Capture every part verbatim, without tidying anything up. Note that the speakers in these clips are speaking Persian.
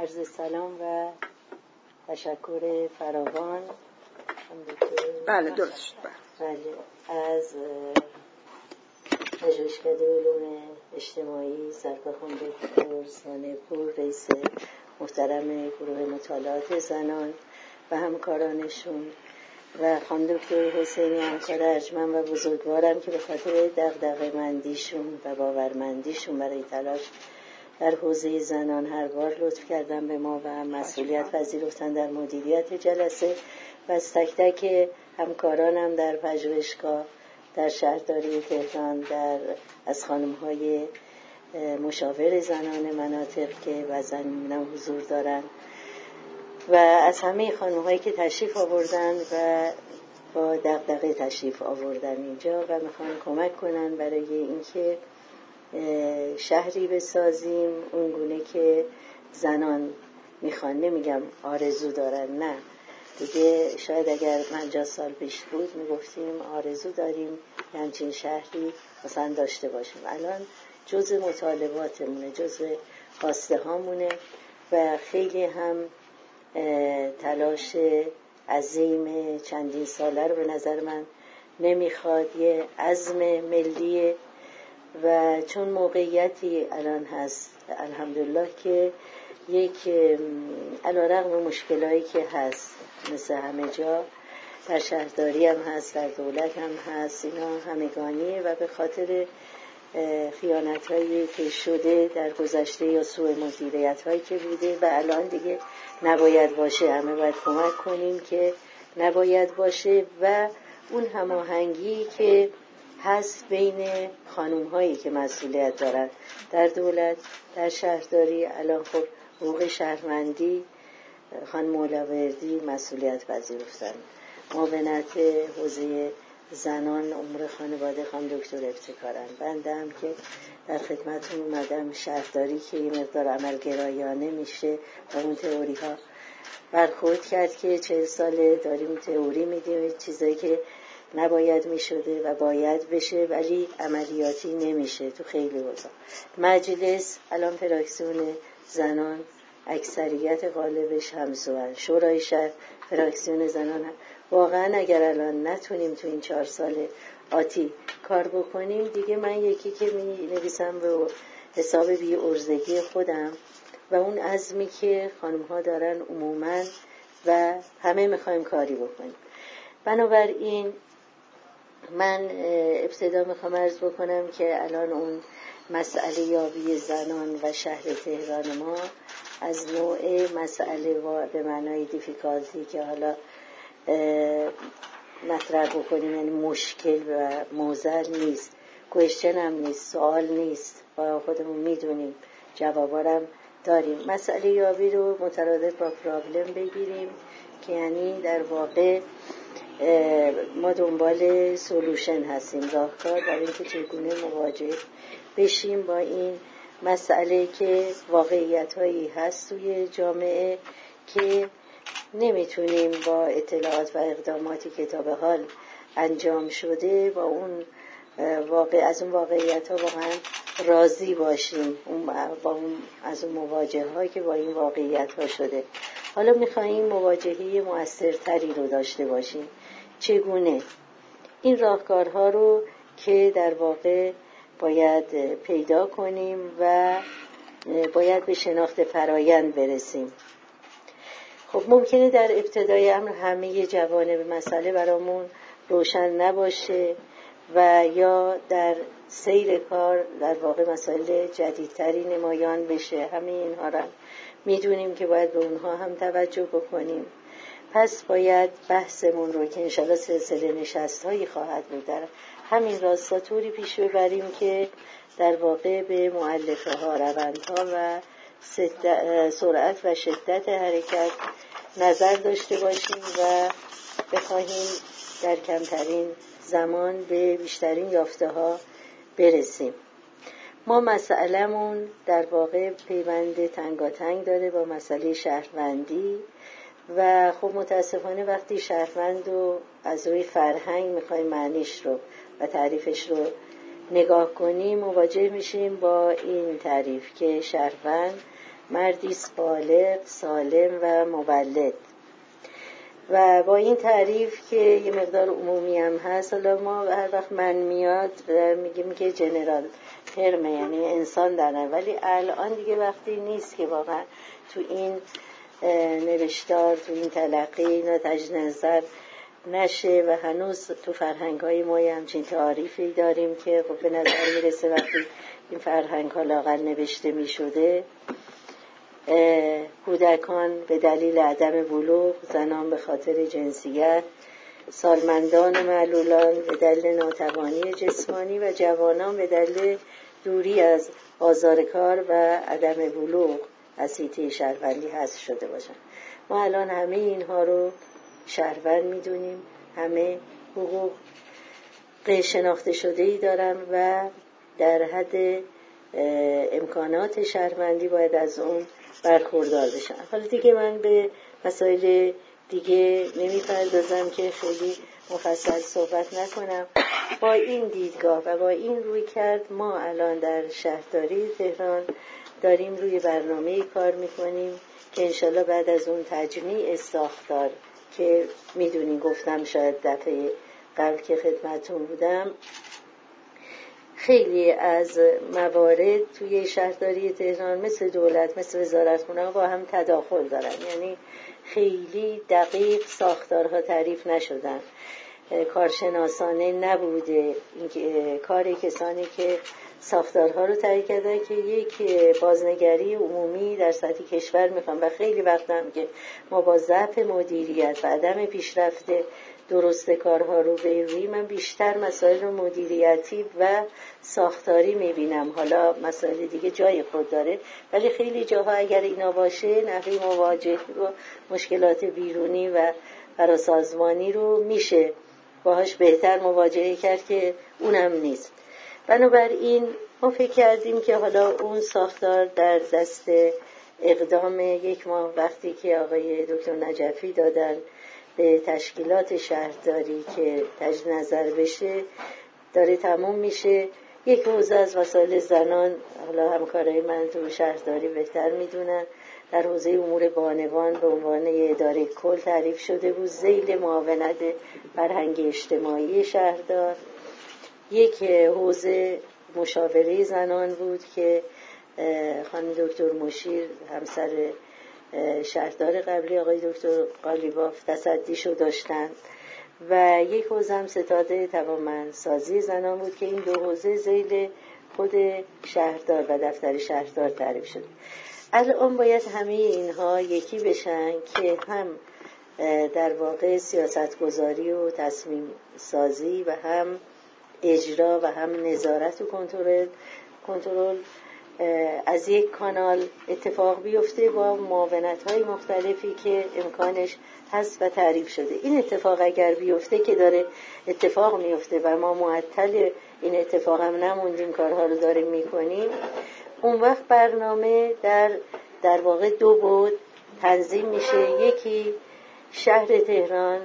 عرض سلام و تشکر فراوان. بله درست شد. بله از پژوهشکده علوم اجتماعی سرکارخانه دکتر سانه‌پور، رئیس محترم گروه مطالعات زنان و همکارانشون و خانم دکتر حسینی همکار ارجمند و بزرگوارم که به خاطر دغدغه‌مندیشون و باورمندیشون برای تلاش در حوزه زنان هر بار لطف کردن به ما و مسئولیت پذیرفتن در مدیریت جلسه و از تک تک همکارانم در پژوهشگاه در شهرداری تهران، در از خانم‌های مشاور زنان مناطق که وزن حضور دارن و از همه خانم‌هایی که تشریف آوردن و با دغدغه تشریف آوردن اینجا و میخوان کمک کنن برای اینکه شهری بسازیم اون گونه که زنان میخوان. نمیگم آرزو دارن، نه دیگه، شاید اگر پنجاه سال پیش بود میگفتیم آرزو داریم همچین شهری مثلا داشته باشیم. الان جزء مطالباتمونه، جزء خواسته هامونه و خیلی هم تلاش عظیم چندین ساله رو به نظر من نمیخواد، یه عزم ملیه و چون موقعیتی الان هست الحمدلله که یک علیرغم مشکلایی که هست مثل همه جا در شهرداری هم هست، در دولت هم هست، اینا همگانیه و به خاطر خیانت‌هایی که شده در گذشته یا سوء مدیریت‌هایی که بوده و الان دیگه نباید باشه. همه باید کمک کنیم که نباید باشه و اون هماهنگی که هست بین خانم‌هایی که مسئولیت دارن در دولت، در شهرداری. الان خب حقوق شهروندی خانم مولاوردی مسئولیت پذیرفتن، معاونت حوزه زنان امور خانواده خانم دکتر ابتکارن، بنده هم که در خدمتتون اومدم شهرداری که این مقدار عملگرایانه میشه و اون تئوری ها برخورد کرد که چهل ساله داریم تئوری میدیم چیزایی که نباید میشده و باید بشه ولی عملیاتی نمیشه تو خیلی وضع. مجلس الان فراکسیون زنان اکثریت غالبش همسوان، شورای شهر فراکسیون زنان هم. واقعا اگر الان نتونیم تو این چهار سال آتی کار بکنیم دیگه من یکی که می نویسم به حساب بی ارزگی خودم و اون عزمی که خانم ها دارن عموما و همه میخوایم کاری بکنیم. بنابراین من ابتدا میخوام عرض بکنم که الان اون مسئله یابی زنان و شهر تهران ما از نوع مسئله و به معنای دیفیکالتی که حالا مطرح بکنیم، یعنی مشکل و موزل نیست، کوئسچن هم نیست، سوال نیست، با خودمون میدونیم جوابارم داریم. مسئله یابی رو مترادف با پرابلم بگیریم که یعنی در واقع ما دنبال سولوشن هستیم، راهکار برای اینکه چگونه مواجه بشیم با این مسئله که واقعیت‌هایی هست توی جامعه که نمیتونیم با اطلاعات و اقداماتی که تا به حال انجام شده با اون واقع از اون واقعیت‌ها واقعا راضی باشیم، اون با اون از اون مواجهه‌هایی که با این واقعیت‌ها شده. حالا می‌خوایم مواجهه مؤثرتری رو داشته باشیم. چگونه؟ این راهکارها رو که در واقع باید پیدا کنیم و باید به شناخت فرایند برسیم. خب ممکنه در ابتدای امر همه جوانب مسئله برامون روشن نباشه و یا در سیر کار در واقع مسائل جدیدتری نمایان بشه. همه اینها را میدونیم که باید به اونها هم توجه بکنیم. پس باید بحثمون رو که انشالله سلسله نشست‌هایی خواهد بود در همین راستا طوری پیش ببریم که در واقع به مؤلفه ها، روندها و سرعت و شدت حرکت نظر داشته باشیم و بخواهیم در کمترین زمان به بیشترین یافته ها برسیم. ما مسئله‌مون در واقع پیوند تنگاتنگ داره با مسئله شهروندی و خب متاسفانه وقتی شهروند رو از روی فرهنگ میخوایم معنیش رو و تعریفش رو نگاه کنیم مواجه میشیم با این تعریف که شهروند مردی بالغ، سالم و مولد. و با این تعریف که یه مقدار عمومی هم هست، حالا ما هر وقت من میاد میگیم که جنرال ترمه، یعنی انسان داره، ولی الان دیگه وقتی نیست که واقعا تو این نوشتار، تو این تلقی اینا تجدید نظر نشه و هنوز تو فرهنگ های ما همچین تعریفی داریم که خب به نظر میرسه وقتی این فرهنگ ها لااقل نوشته میشده، کودکان به دلیل عدم بلوغ، زنان به خاطر جنسیت، سالمندان و معلولان به دلیل ناتوانی جسمانی و جوانان به دلیل دوری از بازار کار و عدم بلوغ از حیطه شهروندی حذف شده باشند. ما الان همه اینها رو شهروند میدونیم، همه حقوق شناخته شده‌ای دارن و در حد امکانات شهروندی باید از اون برخوردار بشن. حالا دیگه من به مسائل دیگه نمیپردازم که خیلی مفصل صحبت نکنم. با این دیدگاه و با این روی کرد ما الان در شهرداری تهران داریم روی برنامه کار میکنیم که انشالله بعد از اون تجمیع ساختار که میدونین گفتم شاید دفعه قبل که خدمتون بودم، خیلی از موارد توی شهرداری تهران مثل دولت، مثل وزارتخونه با هم تداخل دارن، یعنی خیلی دقیق ساختارها تعریف نشدن، کارشناسانه نبوده این کار کسانی که ساختارها رو تعریف کردن که یک بازنگری عمومی در سطح کشور میخوام. و خیلی وقت هم که ما با ضعف مدیریت و عدم پیشرفت درست کارها رو برویم، من بیشتر مسائل مدیریتی و ساختاری میبینم. حالا مسائل دیگه جای خود داره، ولی خیلی جاها اگر اینا باشه نحوه مواجهه با مشکلات بیرونی و فراسازمانی رو میشه باهاش بهتر مواجهه کرد که اونم نیست. بنابراین ما فکر کردیم که حالا اون ساختار در دست اقدام یک ماه وقتی که آقای دکتر نجفی دادن به تشکیلات شهرداری که تجدید نظر بشه داره تموم میشه. یک حوزه از مسائل زنان، حالا همکارای من تو شهرداری بهتر میدونن، در حوزه امور بانوان به عنوان اداره کل تعریف شده بود زیل معاونت فرهنگ اجتماعی شهردار. یک حوزه مشاوره زنان بود که خانم دکتر مشیر همسر شهردار قبلی آقای دکتر قالیباف تصدیشو داشتن و یک حوزه هم ستاد توانمندسازی زنان بود که این دو حوزه ذیل خود شهردار و دفتر شهردار تعریف شد. الان باید همه اینها یکی بشن که هم در واقع سیاستگذاری و تصمیم سازی و هم اجرا و هم نظارت و کنترل کنترل از یک کانال اتفاق بیفته با معاونت‌های مختلفی که امکانش هست و تعریف شده. این اتفاق اگر بیفته که داره اتفاق میفته و ما معطل این اتفاق هم نموندیم، کارها رو داریم میکنیم، اون وقت برنامه در در واقع دو بعد تنظیم میشه. یکی شهر تهران،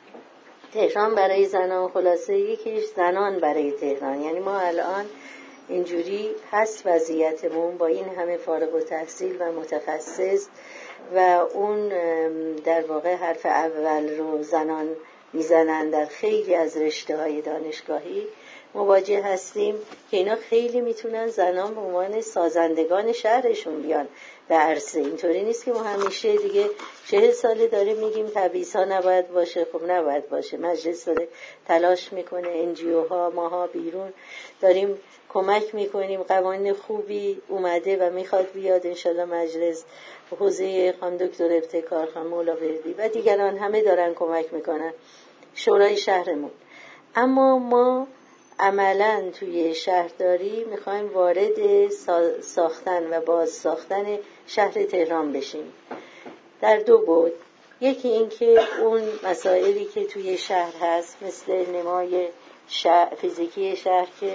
تهران برای زنان، خلاصه یکیش زنان برای تهران. یعنی ما الان اینجوری هست وضعیتمون با این همه فارغ التحصیل و متخصص و اون در واقع حرف اول رو زنان میزنن در خیلی از رشته‌های دانشگاهی، مواجه هستیم که اینا خیلی میتونن زنان به عنوان سازندگان شهرشون بیان به عرصه. اینطوری نیست که ما همیشه دیگه چهل ساله داریم میگیم تبعیض‌ها نباید باشه. خب نباید باشه، مجلس داره تلاش میکنه، انجیو ها ماها بیرون داریم کمک میکنیم، قوانین خوبی اومده و میخواد بیاد انشالله مجلس، حوزه خانم دکتر ابتکار، خانم مولاوردی و دیگران همه دارن کمک میکنن، شورای شهرمون. اما ما عملاً توی شهرداری میخوایم وارد ساختن و باز ساختن شهر تهران بشیم در دو بعد. یکی این که اون مسائلی که توی شهر هست مثل نمای شهر، فیزیکی شهر که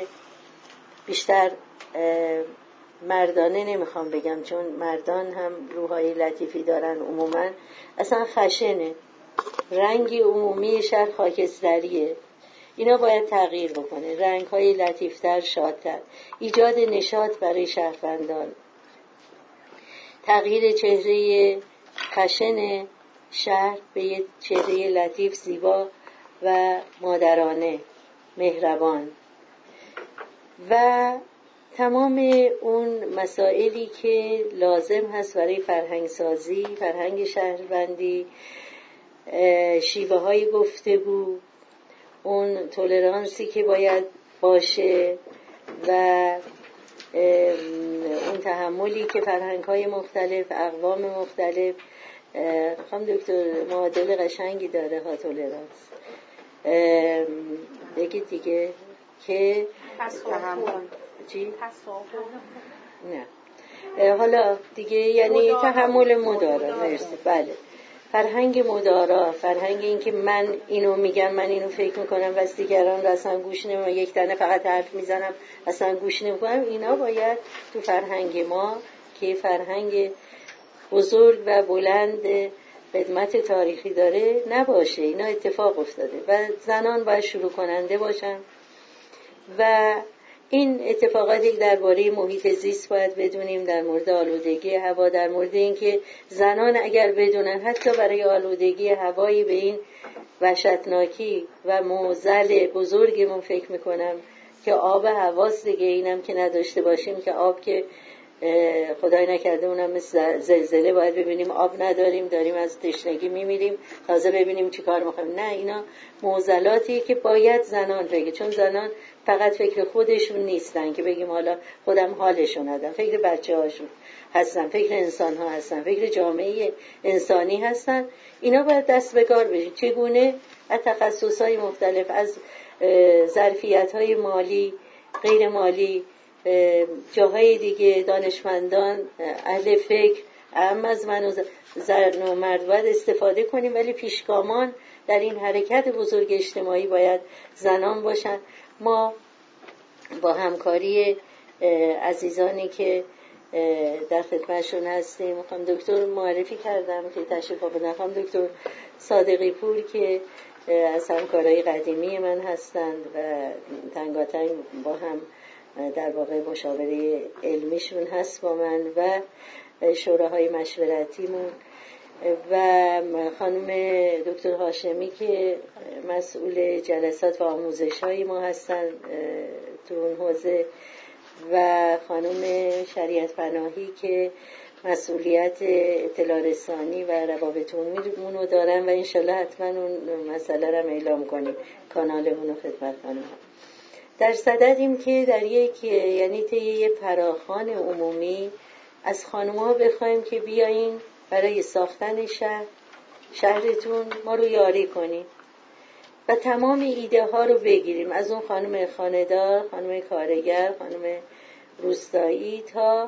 بیشتر مردانه نمیخوام بگم چون مردان هم روحای لطیفی دارن، عموما اصلا خشنه، رنگی عمومی شهر خاکستریه، اینا باید تغییر بکنه، رنگ‌های لطیفتر، شادتر، ایجاد نشاط برای شهروندان، تغییر چهره خشن شهر به یه چهره لطیف، زیبا و مادرانه، مهربان، و تمام اون مسائلی که لازم هست برای فرهنگ سازی، فرهنگ شهروندی، شیوه های گفتگو، اون تولرانسی که باید باشه و اون تحملی که فرهنگ های مختلف، اقوام مختلف، خانم دکتر معادل قشنگی داره ها تولرانس. بگید دیگه که تحمل چی؟ نه حالا دیگه یعنی تحمل مدارا. مرسی. بله، فرهنگ مدارا، فرهنگ این که من اینو میگم، من اینو فکر میکنم و از دیگران اصلا گوش نمیدم، یک تنه فقط حرف میزنم اصلا گوش نمیکنم، اینا باید تو فرهنگ ما که فرهنگ بزرگ و بلند خدمت تاریخی داره نباشه. اینا اتفاق افتاده و زنان باید شروع کننده باشن و این اتفاقاتی درباره محیط زیست باید بدونیم، در مورد آلودگی هوا، در مورد اینکه زنان اگر بدونن حتی برای آلودگی هوایی به این وحشتناکی و معضل بزرگمون فکر میکنم که آب هواست دیگه، اینم که نداشته باشیم که آب که خدای نکرده اونم مثل زلزله باید ببینیم آب نداریم، داریم از تشنگی میمیریم، تازه ببینیم چی کار میخوایم. نه، اینا معضلاتی که باید زنان بگه، چون زنان فقط فکر خودشون نیستن که بگیم حالا خودم حالشون ندارم، فکر بچه هاشون هستن، فکر انسان ها هستن، فکر جامعه انسانی هستن. اینا باید دست به کار بشن. چگونه؟ از تخصص های مختلف، از ظرفیت های مالی، غیر مالی، جاهای دیگه، دانشمندان، اهل فکر، اهم از من و زن و مرد باید استفاده کنیم، ولی پیشگامان در این حرکت بزرگ اجتماعی باید زنان باشن. ما با همکاری عزیزانی که در خدمتشون هستیم، خانم دکتر معرفی کردم که تشریف آوردن، خانم دکتر صادقی پور که از همکارای قدیمی من هستند و تنگاتنگ با هم در واقع مشاوره علمیشون هست با من و شوراهای مشورتیمون، و خانم دکتر هاشمی که مسئول جلسات و آموزش های ما هستن تو اون حوزه، و خانم شریعت پناهی که مسئولیت اطلاع رسانی و روابط عمومی رو دارن و انشالله حتما اون مسئله رو اعلام کنیم، کانالمون رو خدمت کنیم. در صددیم که در یک یعنی طی یک فراخوان عمومی از خانم‌ها بخوایم که بیاین برای ساختن شهر شهرتون ما رو یاری کنیم و تمام ایده ها رو بگیریم، از اون خانم خانه‌دار، خانم کارگر، خانم روستایی تا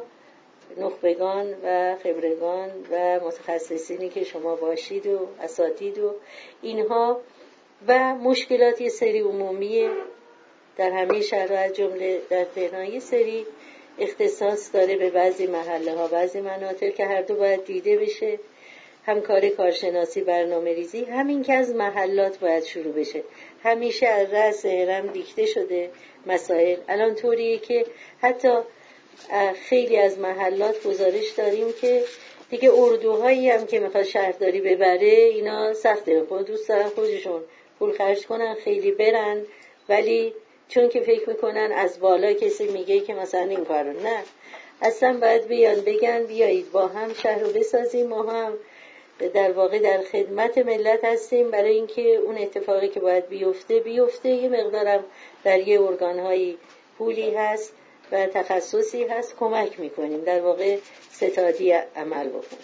نخبگان و خبرگان و متخصصینی که شما باشید و اساتید و اینها، و مشکلات یه سری عمومی در همه شهرها از جمله در تهران یه سری اختصاص داره به بعضی محله ها، بعضی مناطق که هر دو باید دیده بشه. همکاری کارشناسی، برنامه ریزی، همین که از محلات باید شروع بشه. همیشه از رأس هرم دیکته شده مسائل، الان طوریه که حتی خیلی از محلات گزارش داریم که دیگه اردوهایی هم که میخواد شهرداری ببره اینا سخته، خود دوست دارن خودشون پول خرج کنن خیلی برن، ولی چون که فکر میکنن از بالا کسی میگه که مثلا این کارو، نه، اصلا باید بیان بگن بیایید با هم شهر رو بسازیم، ما هم در واقع در خدمت ملت هستیم برای اینکه اون اتفاقی که باید بیفته بیفته. یه مقدارم در یه ارگان‌های پولی هست و تخصصی هست، کمک میکنیم در واقع ستادی عمل بکنیم.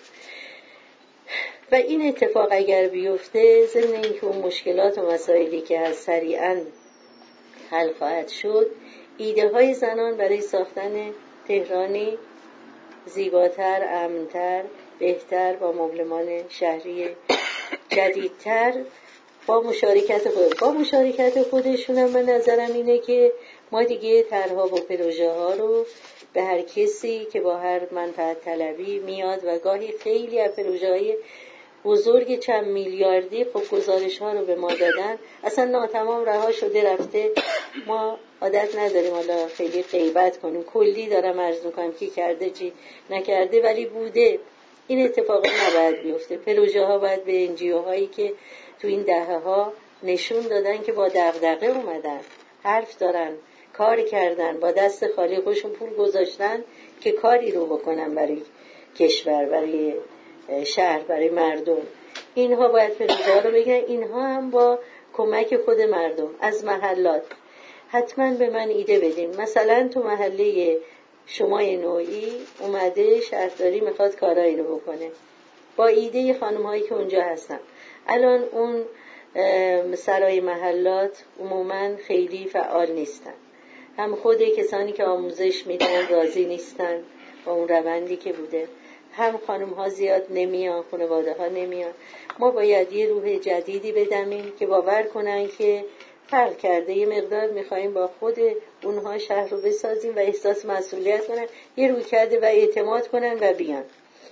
و این اتفاق اگر بیفته، ضمن اینکه اون مشکلات و مسائلی که هست سریعاً حل خواهد شد، ایده های زنان برای ساختن تهرانی زیباتر، امن‌تر، بهتر، با مبلمان شهری جدیدتر، با مشارکت خود با مشارکت خودشون هم من نظرم اینه که ما دیگه طرح‌ها و پروژه ها رو به هر کسی که با هر منفعت طلبی میاد و گاهی خیلی از پروژه‌های بزرگ چند میلیاردی خب گزارش ها رو به ما دادن، اصلا ناتمام رها شده رفته، ما عادت نداریم حالا خیلی غیبت کنیم، کلی دارم عرض میکنم کی کرده چی نکرده، ولی بوده. این اتفاقا نباید بیفته. پروژه ها باید به انجیو هایی که تو این دهه ها نشون دادن که با دغدغه اومدن، حرف دارن، کار کردن، با دست خالی خودشون پول گذاشتن که کاری رو بکنن برای کشور، برای شهر، برای مردم. اینها باید پروژه ها رو بگیرن. اینها هم با کمک خود مردم از محلات. حتما به من ایده بدین. مثلا تو محله شما نوعی اومده شهرداری میخواد کارایی رو بکنه با ایده خانم هایی که اونجا هستن. الان اون سرای محلات عموما خیلی فعال نیستن، هم خود کسانی که آموزش میدن راضی نیستن با اون روندی که بوده، هم خانم ها زیاد نمیان، خانواده ها نمیان. ما باید یه روح جدیدی بدمیم که باور کنن که فرق کرده، یه مقدار میخواییم با خود اونها شهر رو بسازیم و احساس مسئولیت کنن، یه روی کرده و اعتماد کنن و بیان.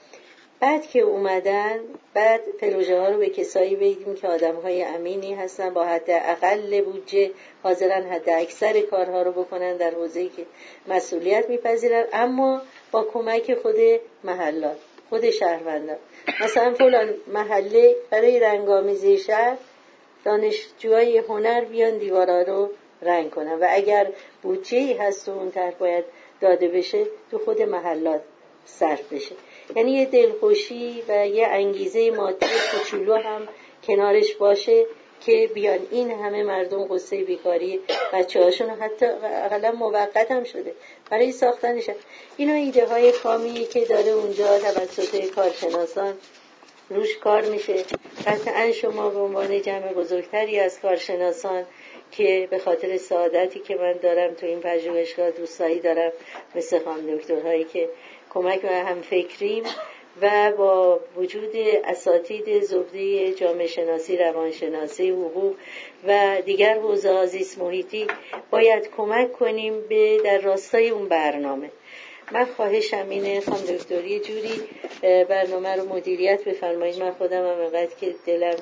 بعد که اومدن، بعد پروژه ها رو به کسایی بدیم که آدم های امینی هستن، با حد اقل بودجه حاضرن حد اکثر کارها رو بکنن در حوزه‌ای که مسئولیت میپذیرن، اما با کمک خود محلات، خود شهروندان. مثلا فلان محله برای رنگامیزی شهر دانشجوهای هنر بیان دیوارا رو رنگ کنن و اگر بودجه‌ای هست و اون طرف باید داده بشه تو خود محلات صرف بشه. یعنی یه دلخوشی و یه انگیزه مادی کوچولو هم کنارش باشه که بیان. این همه مردم قصه بیکاری بچه‌هاشون حتی اقلا موقت هم شده برای ساختنش. اینا ایده های خامی که داره اونجا توسط کارشناسان روش کار میشه. قطعا شما به عنوان جمع بزرگتری از کارشناسان که به خاطر سعادتی که من دارم تو این پژوهشگاه، دوستایی دارم مثل خانم دکترهایی که کمک و هم فکریم و با وجود اساتید زبده جامعه شناسی، روانشناسی، حقوق و دیگر حوزه‌های زیست محیطی باید کمک کنیم به در راستای اون برنامه. من خواهشم اینه خانم دکتر یه جوری برنامه رو مدیریت بفرمایید. من خودم هم اینقدر که دلم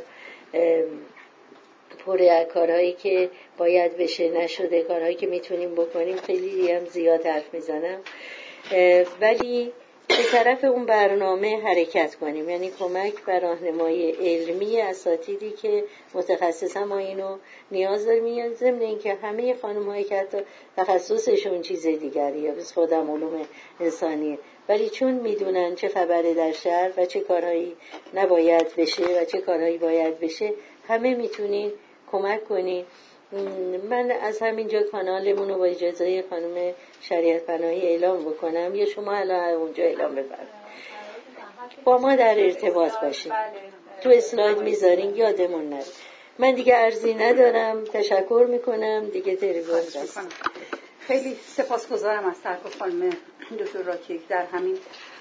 پر کارهایی که باید بشه نشده، کارهایی که میتونیم بکنیم خیلی هم زیاد حرف میزنم، ولی به طرف اون برنامه حرکت کنیم. یعنی کمک و راهنمایی علمی اساتیدی که متخصصا ما اینو نیاز داریم. ضمن اینکه همه خانم‌هایی که حتی تخصصشون چیز دیگریه، بس خودم علوم انسانیه، ولی چون میدونن چه خبره در شهر و چه کارهایی نباید بشه و چه کارهایی باید بشه، همه میتونین کمک کنین. من از همینجا کانالمون رو با اجازه خانم شریعت پناهی اعلام بکنم یا شما الان اونجا اعلام بفرمایید، با ما در ارتباط باشین. تو اسلاید میذارین یادمون نره. من دیگه عرضی ندارم، تشکر میکنم دیگه. تلفن دست خیلی سپاسگزارم از طرف خانم دکتر راکی در همین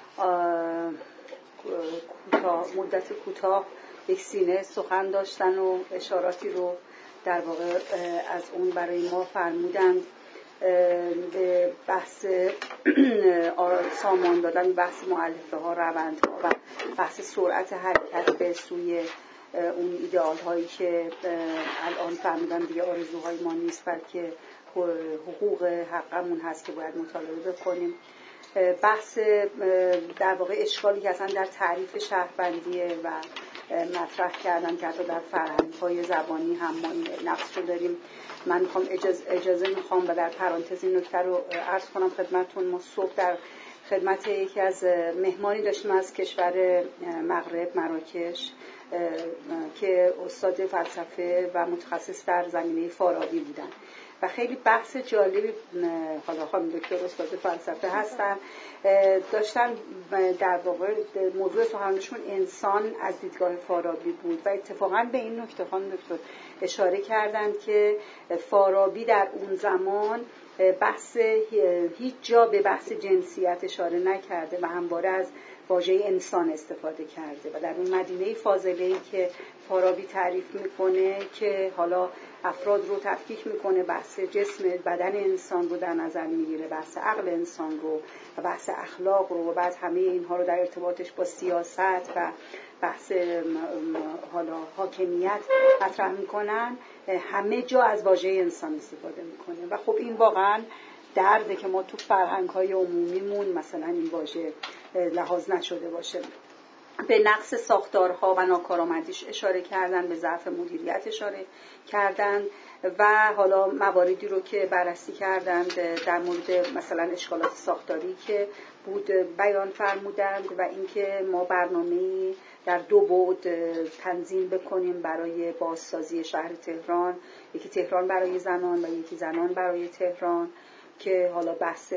کوتاه مدت کوتاه یک سینه سخن داشتن و اشاراتی رو در واقع از اون برای ما فرمودند به بحث سامان دادن، بحث مؤلفه ها، روندها و بحث سرعت حرکت به سوی اون ایدئال هایی که الان فرمودن دیگه آرزوهای ما نیست بلکه حقوق حقمون هست که باید مطالبه بکنیم. بحث در واقع اشکالی که اصلا در تعریف شهروندیه و مطرح کردن که حتی در فرهنگ‌های زبانی هم ما این نقص رو داریم. من میخوام اجازه, اجازه میخوام و در پرانتز این نکته رو عرض کنم خدمتتون. ما صبح در خدمت یکی از مهمانی داشتیم از کشور مغرب، مراکش، که استاد فلسفه و متخصص در زمینه فارابی بودن و خیلی بحث جالبی، حالا خانم دکتر استاد فلسفه هستن، داشتن در واقع موضوع سخنرانیشون انسان از دیدگاه فارابی بود و اتفاقا به این نکته خانم دکتر اشاره کردند که فارابی در اون زمان بحث هیچ جا به بحث جنسیت اشاره نکرده و همواره از واژه انسان استفاده کرده و در اون مدینه فاضله‌ای که فارابی تعریف میکنه که حالا افراد رو تفکیک میکنه، بحث جسم بدن انسان رو در نظر میگیره، بحث عقل انسان رو و بحث اخلاق رو و بعد همه اینها رو در ارتباطش با سیاست و بحث حالا حاکمیت مطرح میکنن، همه جا از واژه انسان استفاده میکنه و خب این واقعا درده که ما تو فرهنگ‌های عمومیمون مثلا این واژه لحاظ نشده باشه. به نقص ساختارها و ناکارآمدیش اشاره کردن، به ضعف مدیریت اشاره کردن و حالا مواردی رو که بررسی کردند در مورد مثلا اشکالات ساختاری که بود بیان فرمودند و اینکه ما برنامه‌ای در دو بعد تنظیم بکنیم برای بازسازی شهر تهران، یکی تهران برای زنان و یکی زنان برای تهران، که حالا بحث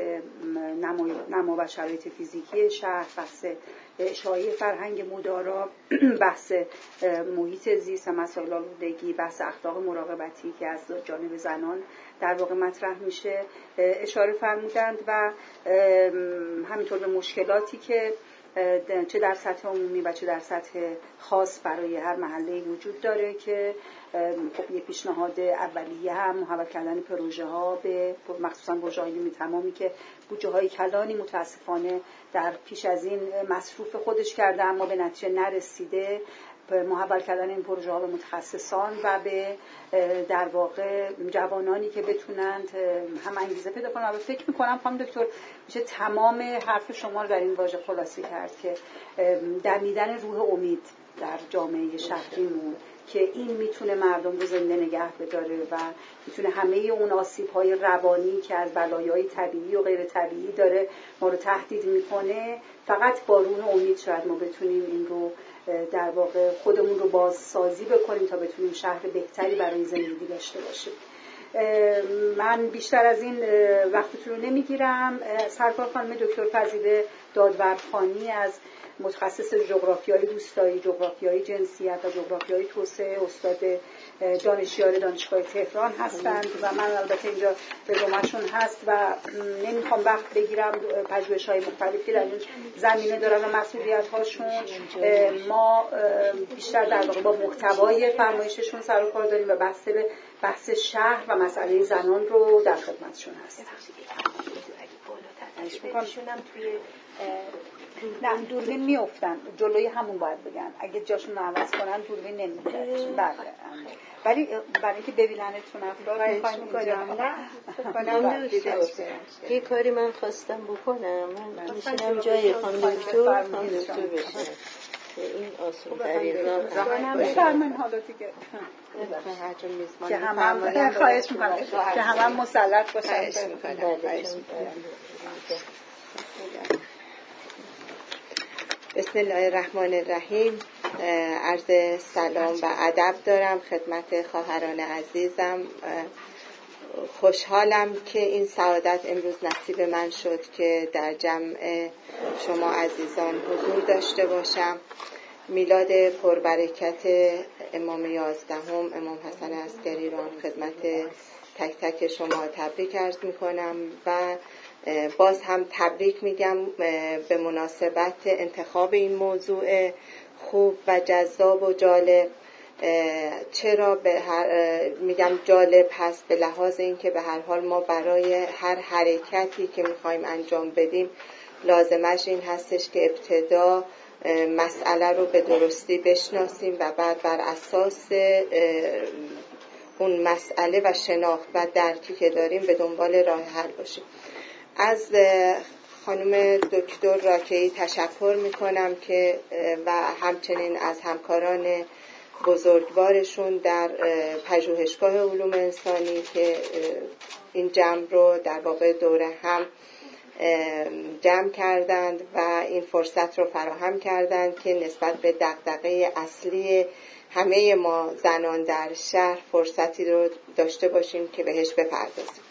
نما و شرایط فیزیکی شهر، بحث اشاعه فرهنگ مدارا، بحث محیط زیست و مسائل آلودگی، بحث اخلاق مراقبتی که از جانب زنان در واقع مطرح میشه اشاره فرمودند و همینطور به مشکلاتی که چه در سطح عمومی و چه در سطح خاص برای هر محله وجود داره که خب یه پیشنهاد اولیه هم محول کردن پروژه ها به مخصوصا پروژه‌های نیمه تمامی که بودجه های کلانی متاسفانه در پیش از این مصروف خودش کرده اما به نتیجه نرسیده، محول کردن این پروژه ها به متخصصان و به در واقع جوانانی که بتونند هم انگیزه پیدا کنند. و فکر می‌کنم خانم دکتر میشه تمام حرف شما رو در این واژه خلاصه کرد که دمیدن روح امید در جامعه شهریمون که این میتونه مردم رو زنده نگه بداره و میتونه همه اون آسیب‌های روانی که از بلایای طبیعی و غیر طبیعی داره ما رو تهدید میکنه، فقط با روح امید شاید ما بتونیم این رو در واقع خودمون رو بازسازی بکنیم تا بتونیم شهر بهتری برای زندگی داشته باشیم. من بیشتر از این وقتتون رو نمیگیرم. سرکار خانم دکتر فضیله دادورخانی از متخصص جغرافیای روستایی، جغرافیای جنسیت و جغرافیای توسعه، استاد دانشیار دانشگاه تهران هستند و من البته اینجا رزومه‌شون هست و نمیخوام وقت بگیرم. پژوهش‌های مختلفی در این زمینه دارن و مسئولیت‌هاشون. ما بیشتر در واقع با محتوای فرمایششون سر و کار داریم و بحث به بحث شهر و مسئله زنان رو در خدمتشون هستیم. نه دوربین میافتن جلوی همون باید بگن، اگه جاشون عوض کنن دوربین نمیگیرن. بله ولی برای اینکه ببیننتون افراد میخوایم کنم یه کاری من خواستم بکنم، من میشینم جای خانم دکتر خانم دکتر بشنم این آسون طریقا بفرمین حالا دیگه که همه خواهش میکنم که همه مسلط باشن. بسم الله الرحمن الرحیم. عرض سلام و ادب دارم خدمت خواهران عزیزم. خوشحالم که این سعادت امروز نصیب من شد که در جمع شما عزیزان حضور داشته باشم. میلاد پربرکت امام یازدهم امام حسن عسکری را خدمت تک تک شما تبریک عرض میکنم و باز هم تبریک میگم به مناسبت انتخاب این موضوع خوب و جذاب و جالب. چرا به هر میگم جالب هست؟ به لحاظ این که به هر حال ما برای هر حرکتی که میخوایم انجام بدیم لازمش این هستش که ابتدا مسئله رو به درستی بشناسیم و بعد بر اساس اون مسئله و شناخت و درکی که داریم به دنبال راه حل باشیم. از خانم دکتر راکعی تشکر میکنم که و همچنین از همکاران بزرگوارشون در پژوهشگاه علوم انسانی که این جمع رو در واقع دوره هم جمع کردند و این فرصت رو فراهم کردند که نسبت به دغدغه اصلی همه ما زنان در شهر فرصتی رو داشته باشیم که بهش بپردازیم.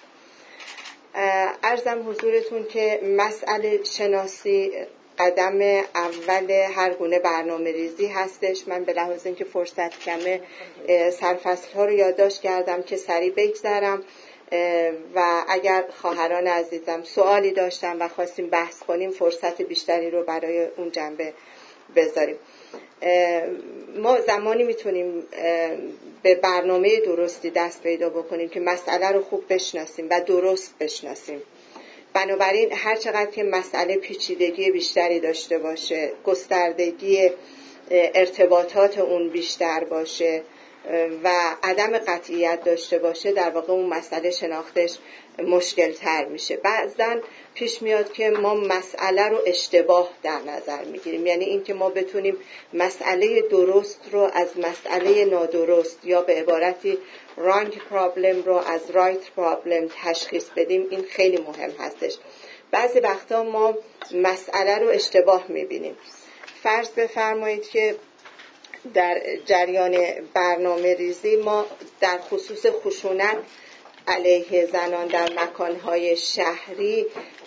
عرضم حضورتون که مسئله شناسی قدم اول هر گونه برنامه ریزی هستش. من به لحاظ اینکه فرصت کمه سرفصل ها رو یادداشت کردم که سریع بگذرم. و اگر خواهران عزیزم سوالی داشتن و خواستیم بحث کنیم فرصت بیشتری رو برای اون جنبه بذاریم. ما زمانی میتونیم به برنامه درستی دست پیدا بکنیم که مسئله رو خوب بشناسیم و درست بشناسیم. بنابراین هر چقدر که مسئله پیچیدگی بیشتری داشته باشه، گستردگی ارتباطات اون بیشتر باشه و عدم قطعیت داشته باشه، در واقع اون مسئله شناختش مشکل تر میشه. بعضا پیش میاد که ما مسئله رو اشتباه در نظر میگیریم، یعنی این که ما بتونیم مسئله درست رو از مسئله نادرست یا به عبارتی wrong problem رو از right problem تشخیص بدیم، این خیلی مهم هستش. بعضی وقتا ما مسئله رو اشتباه میبینیم. فرض بفرمایید که در جریان برنامه ریزی ما در خصوص خشونت علیه زنان در مکانهای شهری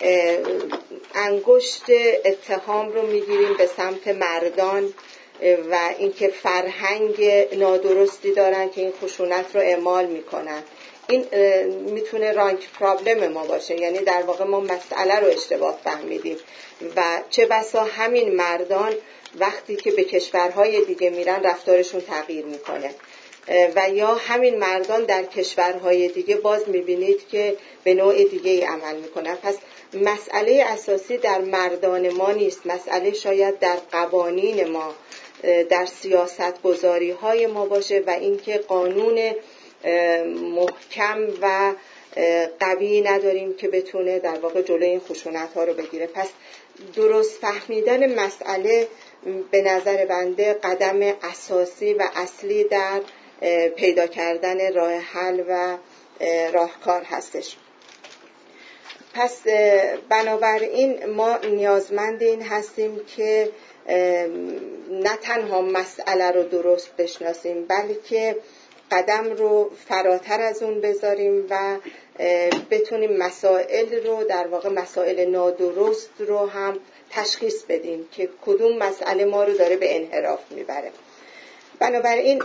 انگشت اتهام رو میگیریم به سمت مردان و اینکه فرهنگ نادرستی دارن که این خشونت رو اعمال میکنن. این میتونه رانک پرابلم ما باشه، یعنی در واقع ما مسئله رو اشتباه فهمیدیم و چه بسا همین مردان وقتی که به کشورهای دیگه میرن رفتارشون تغییر میکنه و یا همین مردان در کشورهای دیگه باز میبینید که به نوع دیگه ای عمل میکنن. پس مسئله اساسی در مردان ما نیست، مسئله شاید در قوانین ما، در سیاست گذاری های ما باشه و اینکه قانون محکم و قوی نداریم که بتونه در واقع جلوی این خشونت ها رو بگیره. پس درست فهمیدن مسئله به نظر بنده قدم اساسی و اصلی در پیدا کردن راه حل و راهکار هستش. پس بنابراین ما نیازمند این هستیم که نه تنها مسئله رو درست بشناسیم بلکه قدم رو فراتر از اون بذاریم و بتونیم مسائل رو در واقع مسائل نادرست رو هم تشخیص بدیم که کدوم مسئله ما رو داره به انحراف میبره. بنابراین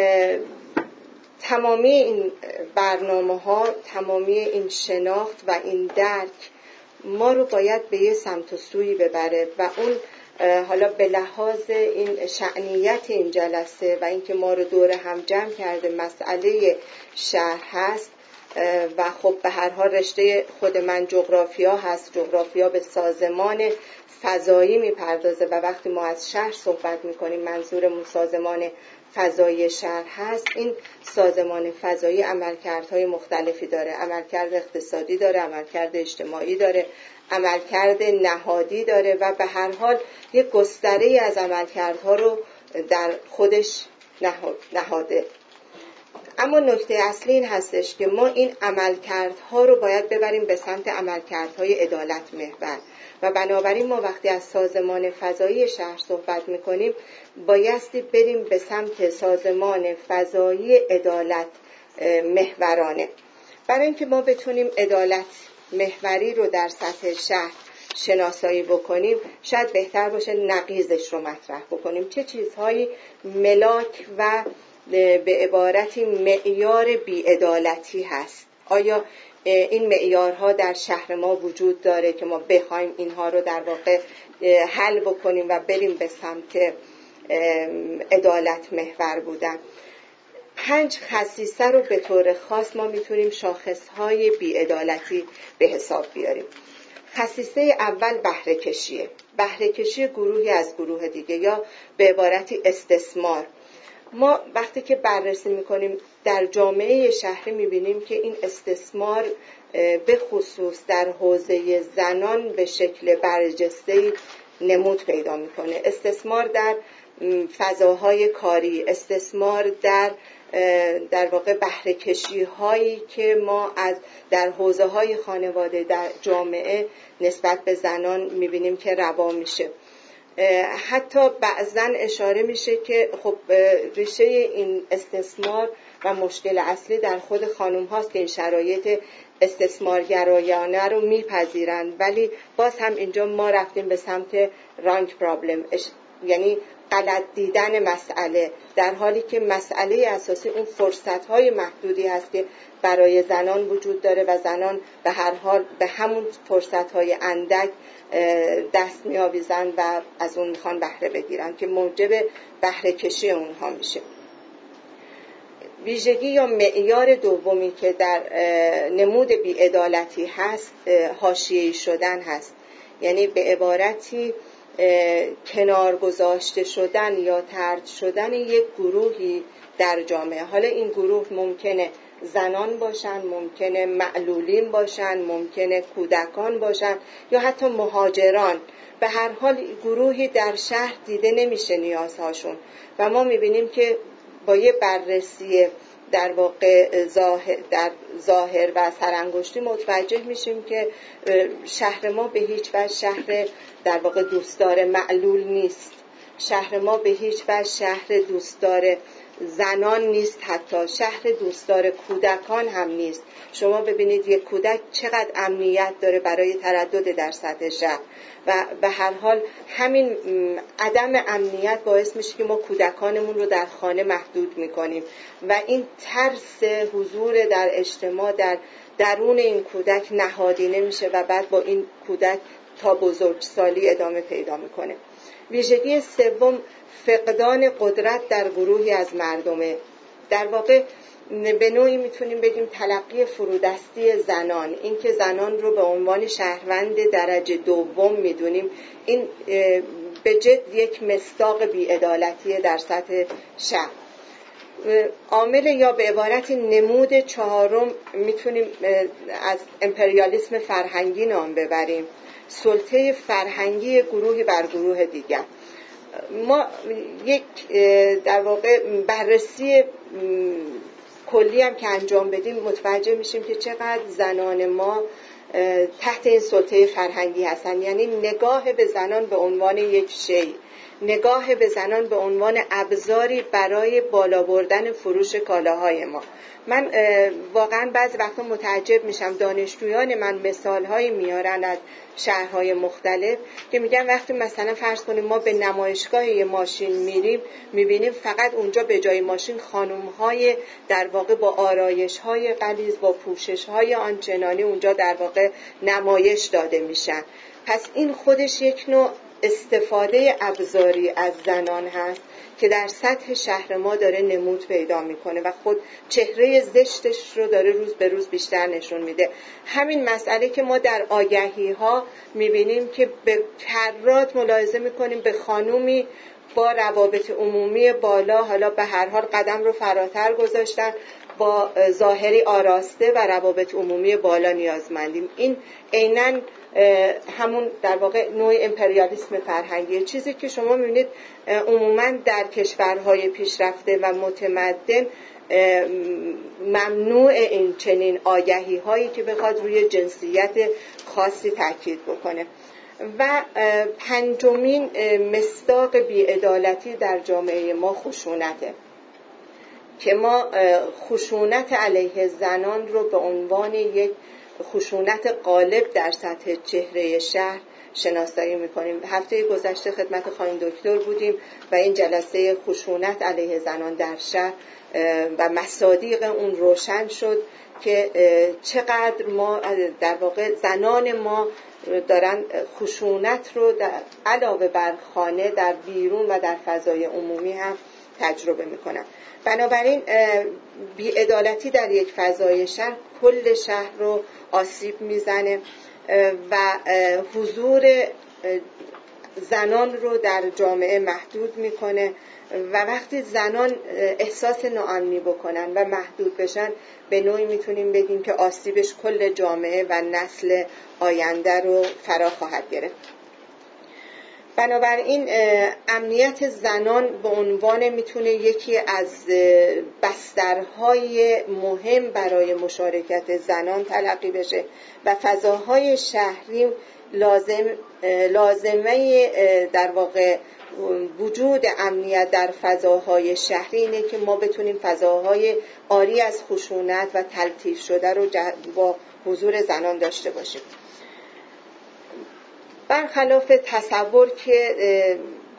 تمامی این برنامه ها، تمامی این شناخت و این درک ما رو باید به یه سمت و سوی ببره و اون حالا به لحاظ این شأنیت این جلسه و اینکه ما رو دور هم جمع کرده مسئله شهر هست و خب به هر حال رشته خود من جغرافیا هست، جغرافیا به سازمان فضایی میپردازه و وقتی ما از شهر صحبت میکنیم منظورمون سازمان فضایی شهر هست. این سازمان فضایی عملکردهای مختلفی داره، عملکرد اقتصادی داره، عملکرد اجتماعی داره، عملکرد نهادی داره و به هر حال یک گستره از عملکردها رو در خودش نهاده. اما نکته اصلی این هستش که ما این عملکردها رو باید ببریم به سمت عملکردهای عدالت محور و بنابراین ما وقتی از سازمان فضایی شهر صحبت میکنیم بایستی بریم به سمت سازمان فضایی عدالت محورانه. برای اینکه ما بتونیم عدالت محوری رو در سطح شهر شناسایی بکنیم شاید بهتر باشه نقیضش رو مطرح بکنیم. چه چیزهایی ملاک و به عبارتی معیار بی‌عدالتی هست؟ آیا این معیارها در شهر ما وجود داره که ما بخوایم اینها رو در واقع حل بکنیم و بریم به سمت عدالت محور بودن؟ پنج خصیصه رو به طور خاص ما میتونیم شاخصهای بی‌عدالتی به حساب بیاریم. خصیصه اول بهره کشیه، بهره کشی گروهی از گروه دیگه یا به عبارتی استثمار. ما وقتی که بررسی میکنیم در جامعه شهری میبینیم که این استثمار به خصوص در حوزه زنان به شکل برجسته‌ای نمود پیدا میکنه. استثمار در فضاهای کاری، استثمار در در واقع بهره کشی هایی که ما از در حوزه های خانواده در جامعه نسبت به زنان میبینیم که روا میشه. حتی بعضا اشاره میشه که خب ریشه این استثمار و مشکل اصلی در خود خانم هاست که این شرایط استثمارگرایانه رو میپذیرند، ولی باز هم اینجا ما رفتیم به سمت رانک پرابلم. یعنی غلط دیدن مسئله، در حالی که مسئله اساسی اون فرصت‌های محدودی هست که برای زنان وجود داره و زنان به هر حال به همون فرصت‌های اندک دست می‌آویزن و از اون میخوان بهره بگیرن که موجب بهره کشی اونها میشه. ویژگی یا معیار دومی که در نمود بی‌عدالتی هست حاشیه‌ای شدن هست، یعنی به عبارتی کنار گذاشته شدن یا طرد شدن یک گروهی در جامعه. حالا این گروه ممکنه زنان باشن، ممکنه معلولین باشن، ممکنه کودکان باشن یا حتی مهاجران. به هر حال گروهی در شهر دیده نمیشه نیازهاشون و ما میبینیم که با یه بررسی در واقع ظاهر در ظاهر و سرانگشتی متوجه میشیم که شهر ما به هیچ وجه شهر در واقع دوستدار معلول نیست. شهر ما به هیچ وجه شهر دوستدار زنان نیست، حتی شهر دوستدار کودکان هم نیست. شما ببینید یک کودک چقدر امنیت داره برای تردد در سطح شهر و به هر حال همین عدم امنیت باعث میشه که ما کودکانمون رو در خانه محدود میکنیم و این ترس حضور در اجتماع در درون این کودک نهادینه میشه و بعد با این کودک تا بزرگسالی ادامه پیدا میکنه. ویژگی سوم فقدان قدرت در گروهی از مردمه. در واقع به نوعی میتونیم بگیم تلقی فرودستی زنان، این که زنان رو به عنوان شهروند درجه دوم میدونیم، این به جد یک مصداق بی‌عدالتی در سطح شهر. عامل یا به عبارت نمود چهارم میتونیم از امپریالیسم فرهنگی نام ببریم، سلطه فرهنگی گروهی بر گروه دیگر. ما یک در واقع بررسی کلی هم که انجام بدیم متوجه میشیم که چقدر زنان ما تحت این سلطه فرهنگی هستن، یعنی نگاه به زنان به عنوان یک شی، نگاه به زنان به عنوان ابزاری برای بالا بردن فروش کالاهای ما. من واقعا بعضی وقتا متعجب میشم، دانشجویان من مثالهایی میارن از شهرهای مختلف که میگن وقتی مثلا فرض کنیم ما به نمایشگاه یه ماشین میریم میبینیم فقط اونجا به جای ماشین خانومهای در واقع با آرایشهای غلیظ با پوششهای آنچنانی اونجا در واقع نمایش داده میشن. پس این خودش یک نوع استفاده ابزاری از زنان هست که در سطح شهر ما داره نمود پیدا میکنه و خود چهره زشتش رو داره روز به روز بیشتر نشون میده. همین مسئله که ما در آگهی ها میبینیم که به کرات ملاحظه میکنیم به خانومی با روابط عمومی بالا، حالا به هر حال قدم رو فراتر گذاشتن، با ظاهری آراسته و روابط عمومی بالا نیازمندیم. این عیناً همون در واقع نوع امپریالیسم فرهنگی، چیزی که شما می‌بینید عموماً در کشورهای پیشرفته و متمدن ممنوع این چنین آگهی هایی که بخواد روی جنسیت خاصی تاکید بکنه. و پنجمین مصداق بی‌عدالتی در جامعه ما خشونته که ما خشونت علیه زنان رو به عنوان یک خشونت غالب در سطح چهره شهر شناسایی می‌کنیم. هفته گذشته خدمت خانم دکتر بودیم و این جلسه خشونت علیه زنان در شهر و مصادیق اون روشن شد که چقدر ما در واقع زنان ما دارن خشونت رو علاوه بر خانه در بیرون و در فضای عمومی هم تجربه میکنن. بنابراین بی‌عدالتی در یک فضای شهر کل شهر رو آسیب میزنه و حضور زنان رو در جامعه محدود میکنه و وقتی زنان احساس ناامنی بکنن و محدود بشن به نوعی میتونیم بگیم که آسیبش کل جامعه و نسل آینده رو فرا خواهد گرفت. بنابراین امنیت زنان به عنوان میتونه یکی از بسترهای مهم برای مشارکت زنان تلقی بشه و فضاهای شهری لازم لازمه در واقع وجود امنیت در فضاهای شهری اینه که ما بتونیم فضاهای عاری از خشونت و تلطیف شده رو با حضور زنان داشته باشیم. برخلاف تصور که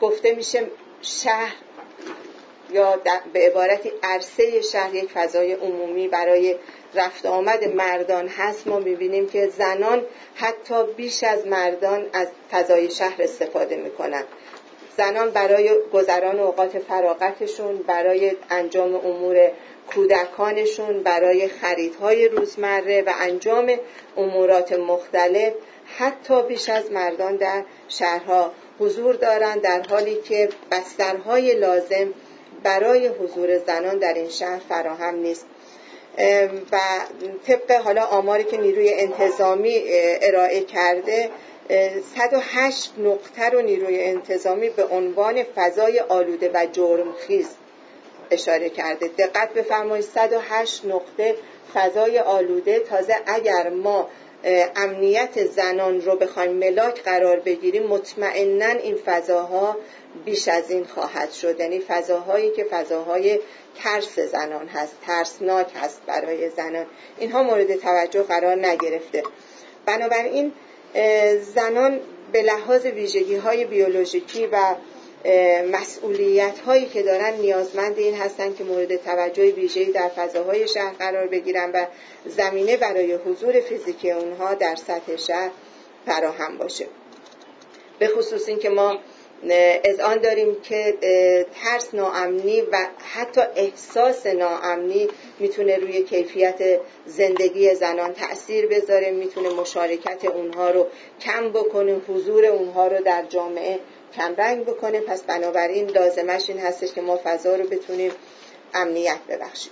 گفته میشه شهر یا به عبارتی عرصه شهر یک فضای عمومی برای رفت آمد مردان هست، ما میبینیم که زنان حتی بیش از مردان از فضای شهر استفاده میکنن. زنان برای گذران اوقات فراغتشون، برای انجام امور کودکانشون، برای خریدهای روزمره و انجام امورات مختلف حتی بیش از مردان در شهرها حضور دارند، در حالی که بسترهای لازم برای حضور زنان در این شهر فراهم نیست. و طبق حالا آماری که نیروی انتظامی ارائه کرده، صد و هشت نقطه رو نیروی انتظامی به عنوان فضای آلوده و جرمخیز اشاره کرده. دقت بفرمایید، صد و هشت نقطه فضای آلوده. تازه اگر ما امنیت زنان رو بخوایم ملاک قرار بگیریم، مطمئناً این فضاها بیش از این خواهد شد. یعنی فضاهایی که فضاهای ترس زنان هست، ترسناک هست برای زنان، اینها مورد توجه قرار نگرفته. بنابراین زنان به لحاظ ویژگی‌های بیولوژیکی و مسئولیت‌هایی که دارن نیازمند این هستن که مورد توجه ویژه‌ای در فضاهای شهر قرار بگیرن و زمینه برای حضور فیزیکی اونها در سطح شهر فراهم باشه. به خصوص این که ما اذعان داریم که ترس، ناامنی و حتی احساس ناامنی میتونه روی کیفیت زندگی زنان تأثیر بذاره، میتونه مشارکت اونها رو کم بکنه، حضور اونها رو در جامعه کمرنگ بکنه. پس بنابراین لازمش این هستش که ما فضا رو بتونیم امنیت ببخشیم.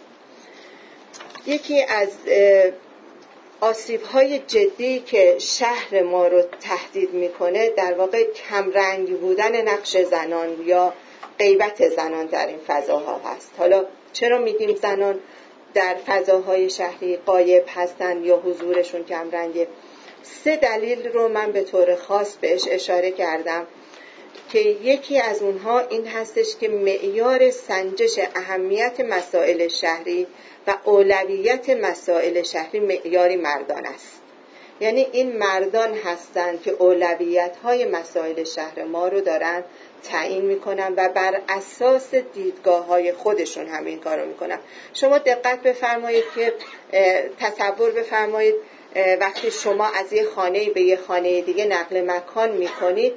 یکی از آسیب‌های جدی که شهر ما رو تهدید میکنه در واقع کمرنگ بودن نقش زنان یا غیبت زنان در این فضاها هست. حالا چرا میگیم زنان در فضاهای شهری غایب هستن یا حضورشون کمرنگه؟ سه دلیل رو من به طور خاص بهش اشاره کردم که یکی از اونها این هستش که معیار سنجش اهمیت مسائل شهری و اولویت مسائل شهری معیاری مردان است. یعنی این مردان هستند که اولویت‌های مسائل شهر ما رو دارن تعیین میکنن و بر اساس دیدگاه‌های خودشون همین کارو میکنن. شما دقت بفرمایید که تصور بفرمایید وقتی شما از یه خانه‌ای به یه خانه دیگه نقل مکان میکنید،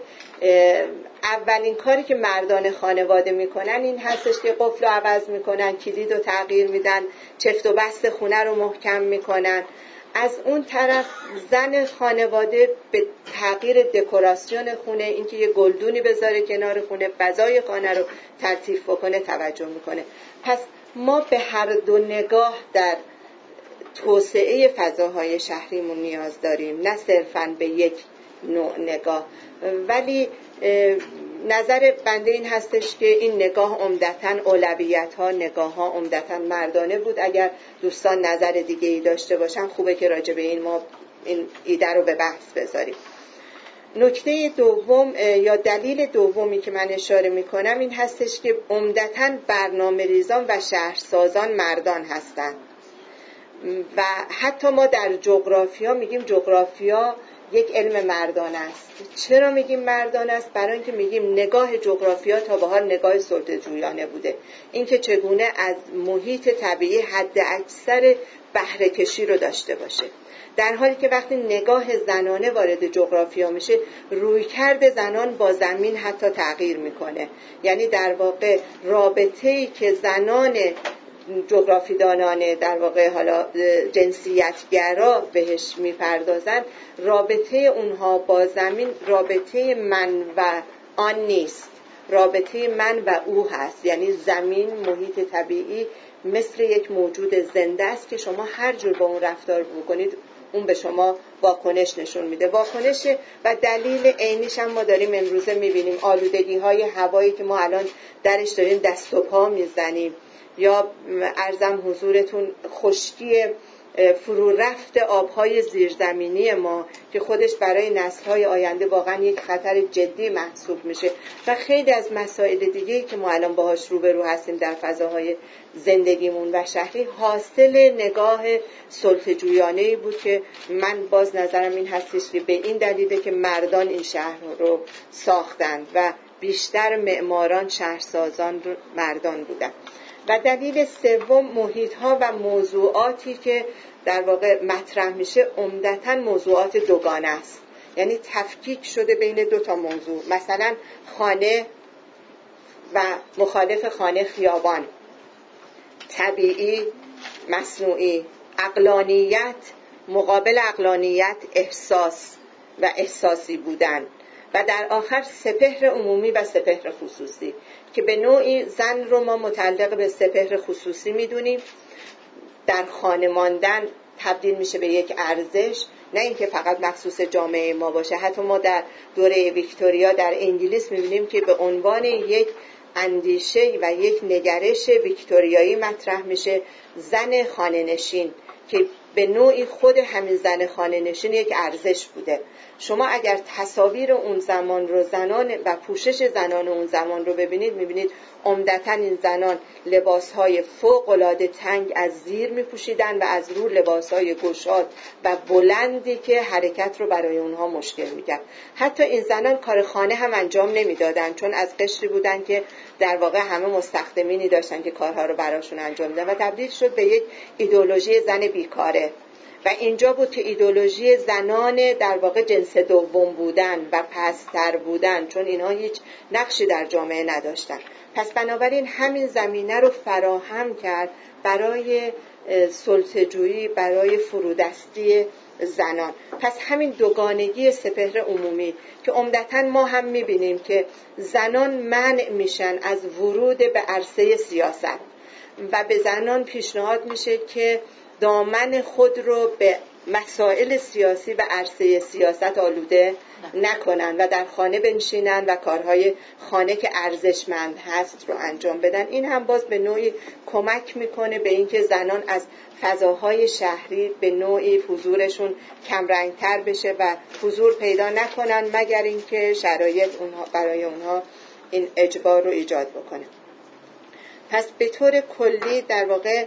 اولین کاری که مردان خانواده میکنن این هستش که قفل رو عوض میکنن، کلید رو تغییر میدن، چفت و بست خونه رو محکم میکنن. از اون طرف زن خانواده به تغییر دکوراسیون خونه، اینکه یه گلدونی بذاره کنار خونه، فضای خانه رو ترتیب بکنه توجه میکنه. پس ما به هر دو نگاه در توسعه فضاهای شهریمون نیاز داریم، نه صرفاً به یک نوع نگاه. ولی نظر بنده این هستش که این نگاه عمدتاً اولویت ها، نگاه ها عمدتاً مردانه بود. اگر دوستان نظر دیگه ای داشته باشن خوبه که راجع به این ما این ایده رو به بحث بذاریم. نکته دوم یا دلیل دومی که من اشاره میکنم این هستش که عمدتاً برنامه ریزان و شهرسازان مردان هستند و حتی ما در جغرافیا میگیم جغرافیا یک علم مردان است. چرا میگیم مردان است؟ برای اینکه میگیم نگاه جغرافیا تا به حال نگاه سلطه‌جویانه بوده، اینکه چگونه از محیط طبیعی حد اکثر بهره کشی رو داشته باشه، در حالی که وقتی نگاه زنانه وارد جغرافیا میشه رویکرد زنان با زمین حتی تغییر میکنه. یعنی در واقع رابطه‌ای که زنان جغرافی دانانه در واقع حالا جنسیتگرا بهش میپردازن، رابطه اونها با زمین رابطه من و آن نیست، رابطه من و او هست. یعنی زمین، محیط طبیعی مثل یک موجود زنده است که شما هر جور با اون رفتار بکنید اون به شما واکنش نشون میده. واکنش و دلیل عینیش هم ما داریم امروزه میبینیم، آلودگی های هوایی که ما الان درش داریم دست و پا میزنیم، یا عرضم حضورتون خشکی فرو رفت آبهای زیرزمینی ما که خودش برای نسل‌های آینده واقعا یک خطر جدی محسوب میشه و خیلی از مسائل دیگه‌ای که ما الان باهاش روبرو هستیم در فضاهای زندگیمون و شهری حاصل نگاه سلطه‌جویانه‌ای بود که من باز نظرم این هستش که به این دلیله که مردان این شهر رو ساختند و بیشتر معماران، شهرسازان مردان بودن. و دلیل سوم محیط‌ها و موضوعاتی که در واقع مطرح میشه عمدتاً موضوعات دوگانه است، یعنی تفکیک شده بین دو تا موضوع، مثلا خانه و مخالف خانه خیابان، طبیعی مصنوعی، عقلانیت مقابل عقلانیت احساس و احساسی بودن، و در آخر سپهر عمومی و سپهر خصوصی که به نوعی زن رو ما متعلق به سپهر خصوصی میدونیم. در خانه ماندن تبدیل میشه به یک ارزش، نه اینکه فقط مخصوص جامعه ما باشه. حتی ما در دوره ویکتوریا در انگلیس میبینیم که به عنوان یک اندیشه و یک نگرش ویکتوریایی مطرح میشه زن خانه نشین، که به نوعی خود همین زن خانه نشین یک ارزش بوده. شما اگر تصاویر اون زمان رو، زنان و پوشش زنان اون زمان رو ببینید، میبینید عمدتاً این زنان لباسهای فوق‌العاده تنگ از زیر میپوشیدن و از رو لباسهای گشاد و بلندی که حرکت رو برای اونها مشکل میکرد. حتی این زنان کار خانه هم انجام نمیدادن، چون از قشری بودن که در واقع همه مستخدمینی داشتن که کارها رو براشون انجام میدن و تبدیل شد به یک ایدئولوژی زن بیکاره. و اینجا بود که ایدئولوژی زنان در واقع جنس دوم بودن و پستر بودن، چون اینها هیچ نقشی در جامعه نداشتن. پس بنابراین همین زمینه رو فراهم کرد برای سلطه‌جویی، برای فرودستی زنان. پس همین دوگانگی سپهر عمومی که عمدتاً ما هم میبینیم که زنان منع میشن از ورود به عرصه سیاست و به زنان پیشنهاد میشه که دامن خود رو به مسائل سیاسی و عرصه سیاست آلوده نکنن و در خانه بنشینن و کارهای خانه که ارزشمند هست رو انجام بدن. این هم باز به نوعی کمک میکنه به اینکه زنان از فضاهای شهری به نوعی حضورشون کمرنگتر بشه و حضور پیدا نکنن مگر اینکه شرایط اونها برای اونها این اجبار رو ایجاد بکنه. پس به طور کلی در واقع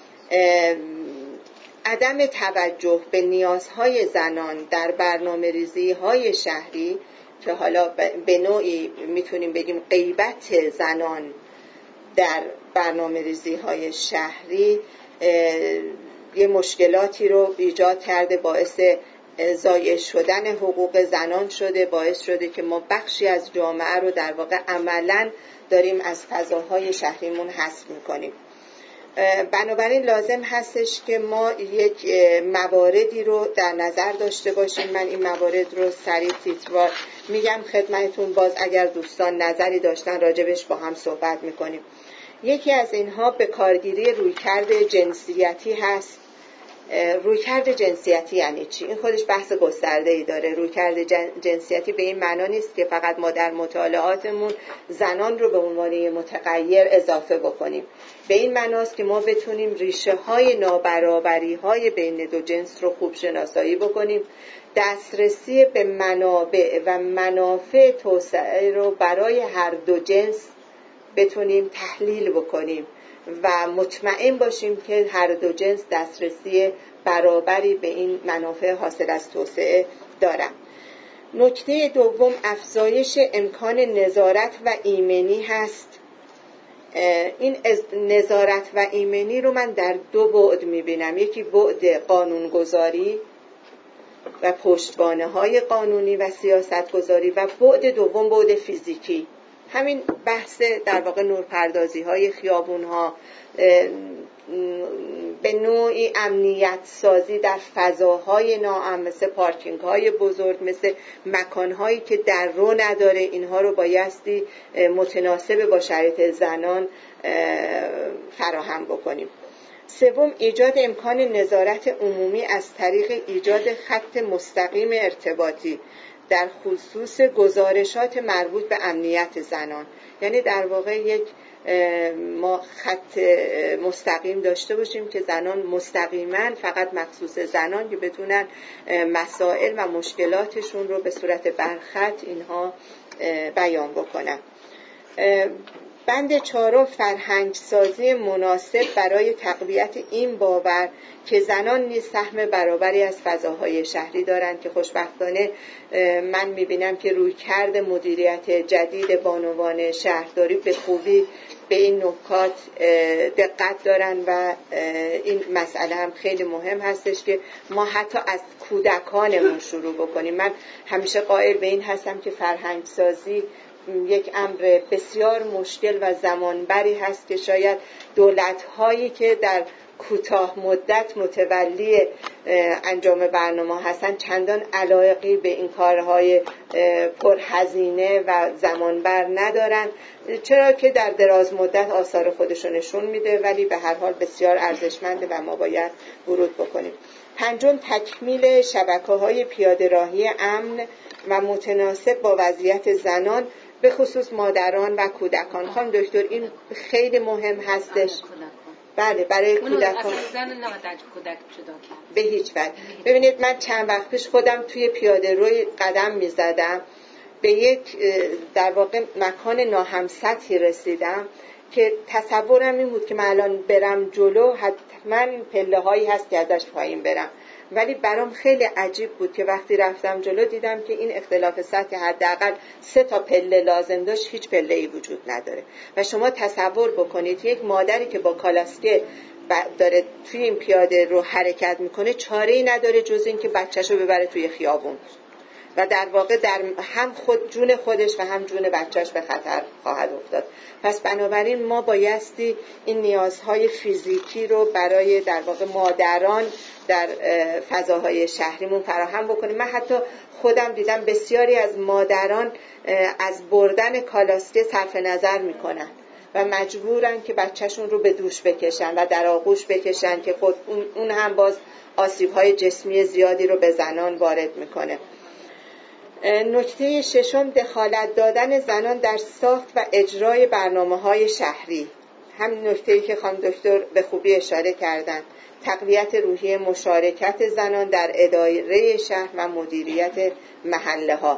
عدم توجه به نیازهای زنان در برنامه‌ریزی‌های شهری که حالا به نوعی میتونیم بگیم غیبت زنان در برنامه‌ریزی‌های شهری یه مشکلاتی رو ایجاد کرده، باعث ضایع شدن حقوق زنان شده، باعث شده که ما بخشی از جامعه رو در واقع عملاً داریم از فضاهای شهریمون حذف میکنیم. بنابراین لازم هستش که ما یک مواردی رو در نظر داشته باشیم. من این موارد رو سریع تیتروار میگم خدمتتون، باز اگر دوستان نظری داشتن راجبش با هم صحبت میکنیم. یکی از اینها به کارگیری رویکرد جنسیتی هست. رویکرد جنسیتی یعنی چی؟ این خودش بحث گسترده‌ای داره. رویکرد جنسیتی به این معنا نیست که فقط ما در مطالعاتمون زنان رو به عنوان متغیر اضافه بکنیم. به این معناست که ما بتونیم ریشه های نابرابری های بین دو جنس رو خوب شناسایی بکنیم، دسترسی به منابع و منافع توسعه رو برای هر دو جنس بتونیم تحلیل بکنیم و مطمئن باشیم که هر دو جنس دسترسی برابری به این منافع حاصل از توسعه دارن. نکته دوم افزایش امکان نظارت و ایمنی هست. این نظارت و ایمنی رو من در دو بعد میبینم. یکی بعد قانونگذاری و پشتوانه های قانونی و سیاست گذاری و بعد دوم بعد فیزیکی. همین بحث در واقع نورپردازی های خیابون ها، به نوعی امنیت سازی در فضاهای ناامن مثل پارکینگ های بزرگ، مثل مکان هایی که در رو نداره، اینها رو بایستی متناسب با شرایط زنان فراهم بکنیم. سوم ایجاد امکان نظارت عمومی از طریق ایجاد خط مستقیم ارتباطی در خصوص گزارشات مربوط به امنیت زنان. یعنی در واقع یک ما خط مستقیم داشته باشیم که زنان مستقیما فقط مخصوص زنان که بتونن مسائل و مشکلاتشون رو به صورت برخط اینها بیان بکنن. بند چهارم فرهنگ سازی مناسب برای تقویت این باور که زنان نیز سهم برابری از فضاهای شهری دارند که خوشبختانه من میبینم که رویکرد مدیریت جدید بانوان شهرداری به خوبی به این نکات دقت دارن و این مسئله هم خیلی مهم هستش که ما حتی از کودکانمون شروع بکنیم. من همیشه قائل به این هستم که فرهنگ سازی یک امر بسیار مشکل و زمانبری هست که شاید دولت‌هایی که در کوتاه مدت متولی انجام برنامه هستن چندان علاقی به این کارهای پرهزینه و زمانبر ندارن، چرا که در دراز مدت آثار خودشو نشون میده، ولی به هر حال بسیار ارزشمنده و ما باید ورود بکنیم. پنجم تکمیل شبکه‌های پیاده‌راهی امن و متناسب با وضعیت زنان به خصوص مادران و کودکان. خانم دکتر این خیلی مهم هستش. بله برای کودکان به هیچ وجه. ببینید من چند وقت پیش خودم توی پیاده روی قدم می زدم، به یک در واقع مکان ناهمسطحی رسیدم که تصورم این بود که من الان برم جلو حتما پله هایی هست که ازش پایین برم، ولی برام خیلی عجیب بود که وقتی رفتم جلو دیدم که این اختلاف سطح حداقل سه تا پله لازم داشت، هیچ پله‌ای وجود نداره. و شما تصور بکنید یک مادری که با کالاسکه داره توی این پیاده رو حرکت میکنه چاره‌ای نداره جز این که بچه‌شو ببره توی خیابون و در واقع در هم خود جون خودش و هم جون بچهش به خطر خواهد افتاد. پس بنابراین ما بایستی این نیازهای فیزیکی رو برای در واقع مادران در فضاهای شهریمون فراهم بکنیم. من حتی خودم دیدم بسیاری از مادران از بردن کالاسکه صرف نظر میکنن و مجبورن که بچهشون رو به دوش بکشن و در آغوش بکشن که خود اون هم باز آسیب‌های جسمی زیادی رو به زنان وارد میکنه. نکته ششم دخالت دادن زنان در ساخت و اجرای برنامه‌های شهری، هم نکته‌ای که خانم دکتر به خوبی اشاره کردن، تقویت روحیه مشارکت زنان در اداره شهر و مدیریت محله‌ها،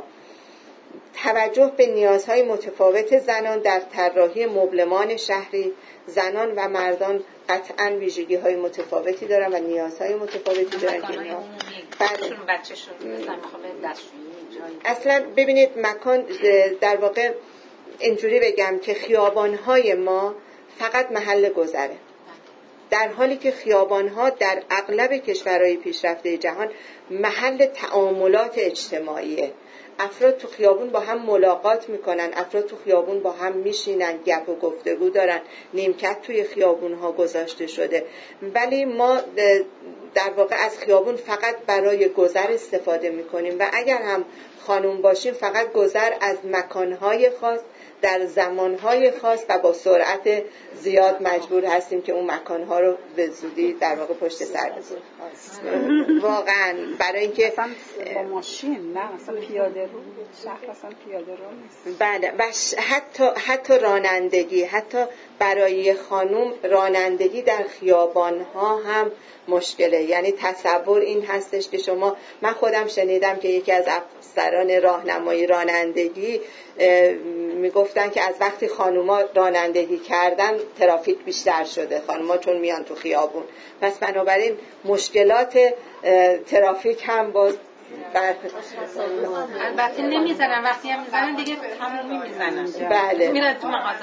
توجه به نیازهای متفاوت زنان در طراحی مبلمان شهری. زنان و مردان قطعاً ویژگی‌های متفاوتی دارن و نیازهای متفاوتی دارن که اینا بچه‌شون مثلا می‌خوام دستشویی اصلا ببینید مکان در واقع اینجوری بگم که خیابان‌های ما فقط محل گذره، در حالی که خیابان‌ها در اغلب کشورهای پیشرفته جهان محل تعاملات اجتماعیه. افراد تو خیابون با هم ملاقات میکنن، افراد تو خیابون با هم میشینن، گپ و گفتگو دارن، نیمکت توی خیابون‌ها گذاشته شده، ولی ما در واقع از خیابون فقط برای گذر استفاده میکنیم و اگر هم خانوم باشیم فقط گذر از مکانهای خاص در زمانهای خاص و با سرعت زیاد مجبور هستیم که اون مکانها رو به زودی در واقع پشت سر بذاریم. واقعا برای اینکه با ماشین نه اصلا پیاده رو شهر اصلا پیاده رو نیست. بله و حتی حتی رانندگی، حتی برای خانوم رانندگی در خیابان‌ها هم مشکله. یعنی تصور این هستش که شما، من خودم شنیدم که یکی از افسران راهنمایی رانندگی میگفتن که از وقتی خانوما رانندگی کردن ترافیک بیشتر شده، خانوما چون میان تو خیابون، پس بنابراین مشکلات ترافیک هم باز بر... البته نمیزنن، وقتی هم میزنن دیگه تمومی میزنن. بله میرن تو مغازه.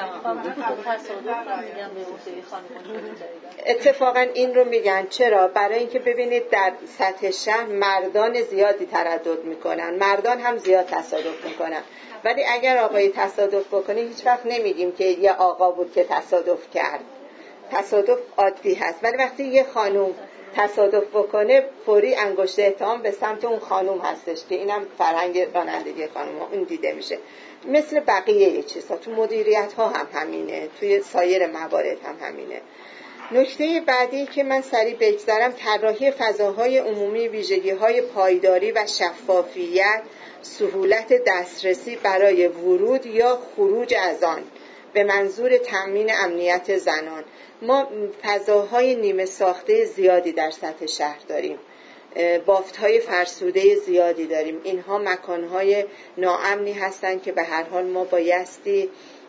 اتفاقا این رو میگن چرا؟ برای اینکه ببینید در سطح شهر مردان زیادی تردد میکنن، مردان هم زیاد تصادف میکنن، ولی اگر آقایی تصادف بکنه هیچ وقت نمیگیم که یه آقا بود که تصادف کرد، تصادف عادی هست. ولی وقتی یه خانوم تصادف بکنه فوری انگشت اتهام به سمت اون خانوم هستش که اینم فرهنگ رانندگی خانوما اون دیده میشه. مثل بقیه چیزها تو مدیریت ها هم همینه، توی سایر موارد هم همینه. نکته بعدی که من سریع بگذرم طراحی فضاهای عمومی، ویژگی‌های پایداری و شفافیت، سهولت دسترسی برای ورود یا خروج از آن به منظور تأمین امنیت زنان. ما فضاهای نیمه ساخته زیادی در سطح شهر داریم، بافت‌های فرسوده زیادی داریم. اینها مکان‌های ناامنی هستند که به هر حال ما بایستی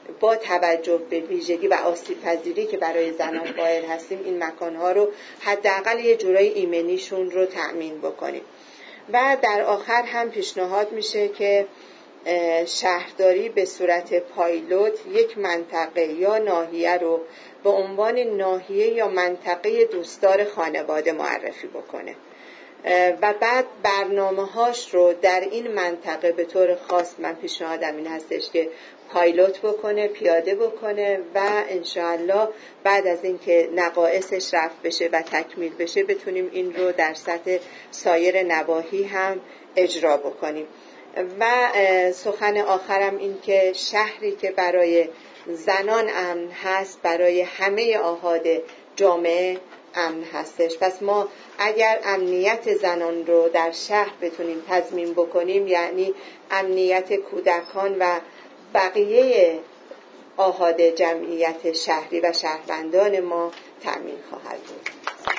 با توجه به ویژگی و آسیب‌پذیری که برای زنان قائل هستیم این مکانها رو حداقل یه جورایی ایمنیشون رو تأمین بکنیم. و در آخر هم پیشنهاد میشه که شهرداری به صورت پایلوت یک منطقه یا ناحیه رو به عنوان ناحیه یا منطقه دوستدار خانواده معرفی بکنه و بعد برنامه‌هاش رو در این منطقه به طور خاص من پیشنهادم این هستش که پایلوت بکنه، پیاده بکنه و انشاءالله بعد از اینکه نقایصش رفع بشه و تکمیل بشه بتونیم این رو در سطح سایر نواحی هم اجرا بکنیم. و سخن آخرم این که شهری که برای زنان امن هست برای همه آحاد جامعه امن هستش. پس ما اگر امنیت زنان رو در شهر بتونیم تضمین بکنیم یعنی امنیت کودکان و بقیه آحاد جمعیت شهری و شهروندان ما تأمین خواهد بود.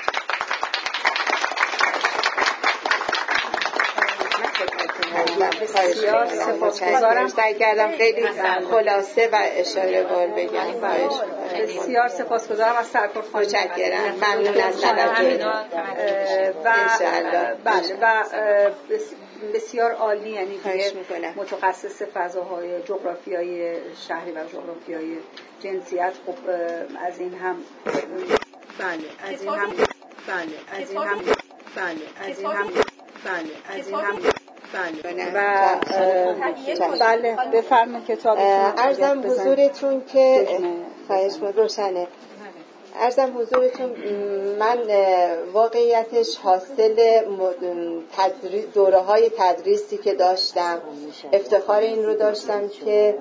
بسیار سپاسگزارم. سعی کردم خیلی خلاصه و اشاره وار بگم. بسیار سپاسگزارم از سرکار خانم. متشکرم. ممنون از توجه. و بله و بسیار عالی، یعنی متخصص فضاهای جغرافیایی شهری و جغرافیای جنسیت. خب از این هم بله از این هم بله از این هم بله از این هم بله از این هم بله و بله بفرمایید کتابتون. عرضم حضورتون که خواهش می‌کنم روشنه. عرضم حضورتون من واقعیتش حاصل دوره های تدریسی که داشتم افتخار این رو داشتم که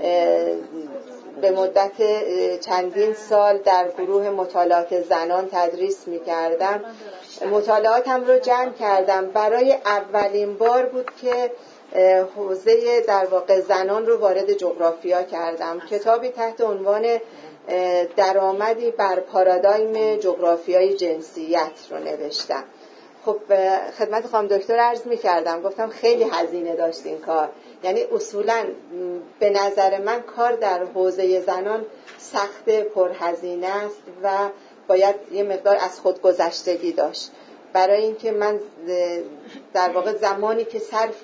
به مدت چندین سال در گروه مطالعات زنان تدریس می کردم. مطالعاتم رو جمع کردم. برای اولین بار بود که حوزه در واقع زنان رو وارد جغرافیا کردم. کتابی تحت عنوان درآمدی بر پارادایم جغرافیای جنسیت رو نوشتم. خب خدمت خانم دکتر عرض می کردم، گفتم خیلی هزینه داشت این کار. یعنی اصولاً به نظر من کار در حوزه زنان سخت پرهزینه است و باید یه مقدار از خودگذشتگی داشت. برای اینکه من در واقع زمانی که صرف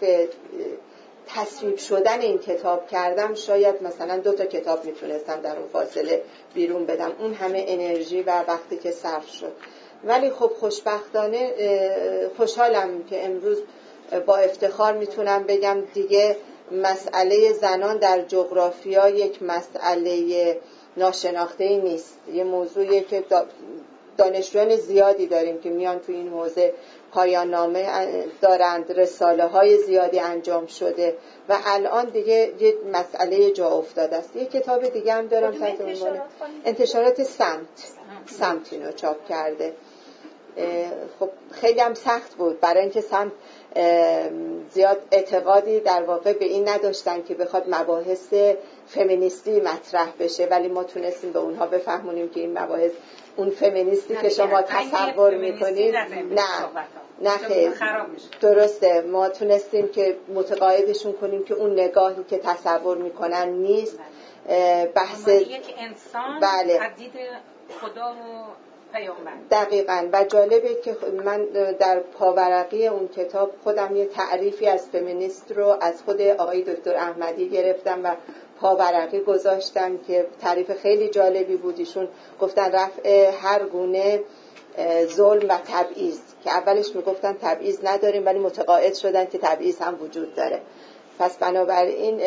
تصویب شدن این کتاب کردم شاید مثلا دو تا کتاب میتونستم در اون فاصله بیرون بدم، اون همه انرژی و وقتی که صرف شد. ولی خب خوشبختانه خوشحالم که امروز با افتخار میتونم بگم دیگه مسئله زنان در جغرافیا یک مسئله ناشناخته‌ای نیست. یه موضوعیه که دانشجویان زیادی داریم که میان تو این حوزه پایان نامه دارند، رساله های زیادی انجام شده و الان دیگه یه مسئله جا افتاده است. یه کتاب دیگه هم دارم تحت عنوان انتشارات سمت سمت اینو چاپ کرده. خب خیلی هم سخت بود برای اینکه سمت زیاد اعتقادی در واقع به این نداشتن که بخواد مباحث فمینیستی مطرح بشه، ولی ما تونستیم به اونها بفهمونیم که این مباحث اون فمینیستی که شما تصور میکنید نه نه خیلی درسته. ما تونستیم که متقاعدشون کنیم که اون نگاهی که تصور میکنن نیست. بحث یک انسان بله. از دید خدا و پیامبر. دقیقاً. و جالبه که من در پاورقی اون کتاب خودم یه تعریفی از فمینیست رو از خود آقای دکتر احمدی گرفتم و پاورقی گذاشتم که تعریف خیلی جالبی بود. ایشون گفتن رفع هر گونه ظلم و تبعیض، که اولش میگفتن تبعیض نداریم ولی متقاعد شدن که تبعیض هم وجود داره. پس بنابراین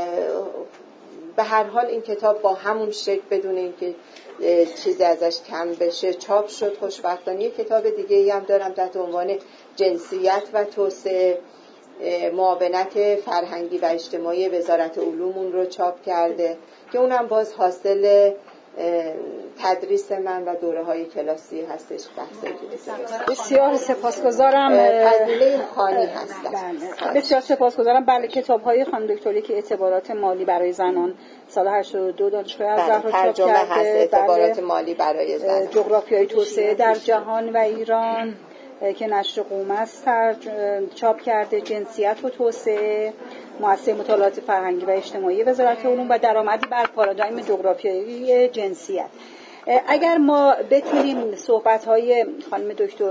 به هر حال این کتاب با همون شکل بدون اینکه چیزی ازش کم بشه چاپ شد. خوشبختانه یک کتاب دیگه ای هم دارم تحت عنوان جنسیت و توسعه، معاونت فرهنگی و اجتماعی وزارت علوم رو چاپ کرده که اونم باز حاصل تدریس من و دوره های کلاسی هستش. بسیار سپاسگزارم. فضیله خانی هستم. بله. بسیار سپاسگزارم. بله کتاب های خانم دکتری که اعتبارات مالی برای زنان سال هشتاد و دو دانشگاه ازهر چاپ کرده، اعتبارات مالی برای زنان، جغرافیای توسعه در جهان و ایران که نشر قوم است چاپ کرده، جنسیت و توسعه مؤسسه مطالعات فرهنگی و اجتماعی وزارت علوم و درآمدی بر پارادایم جغرافیایی جنسیت. اگر ما بتونیم صحبت‌های خانم دکتر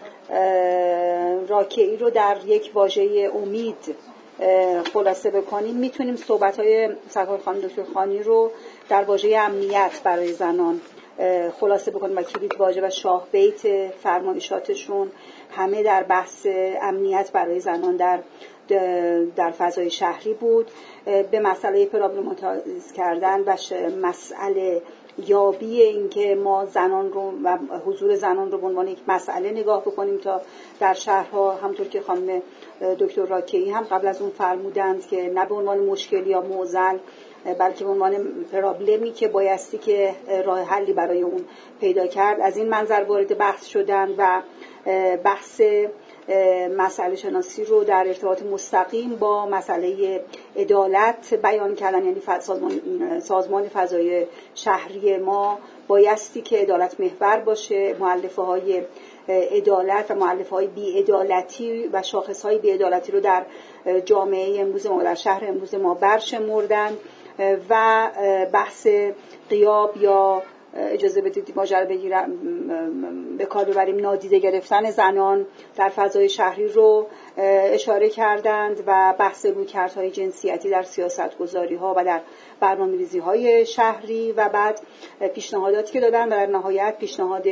راکعی رو در یک واژه امید خلاصه بکنیم، میتونیم صحبت‌های سرکار خانم دکتر خانی رو در واژه امنیت برای زنان خلاصه بکنیم و کلید واژه و شاه بیت فرمایشاتشون همه در بحث امنیت برای زنان در در فضای شهری بود. به مسئله پرابلماتایز کردن و مسئله یابی این که ما زنان رو و حضور زنان رو به عنوان یک مسئله نگاه بکنیم تا در شهرها، همونطور که خانم دکتر راکعی هم قبل از اون فرمودند که نه به عنوان مشکل یا معضل بلکه به عنوان پرابلمی که بایستی که راه حلی برای اون پیدا کرد، از این منظر وارد بحث شدن و بحث مسئله شناسی رو در ارتباط مستقیم با مسئله عدالت بیان کردن. یعنی سازمان, سازمان فضای شهری ما بایستی که عدالت محور باشه، مؤلفه های عدالت و مؤلفه های بی‌عدالتی و شاخص های بی‌عدالتی رو در جامعه امروز ما، در شهر امروز ما برشمردن و بحث غیاب یا اجازه بدید ماجرا بگیرم به کار ببریم نادیده گرفتن زنان در فضای شهری رو اشاره کردند و بحث رویکردهای جنسیتی در سیاست‌گذاری‌ها و در برنامه‌ریزی‌های شهری و بعد پیشنهاداتی که دادن و در نهایت پیشنهاد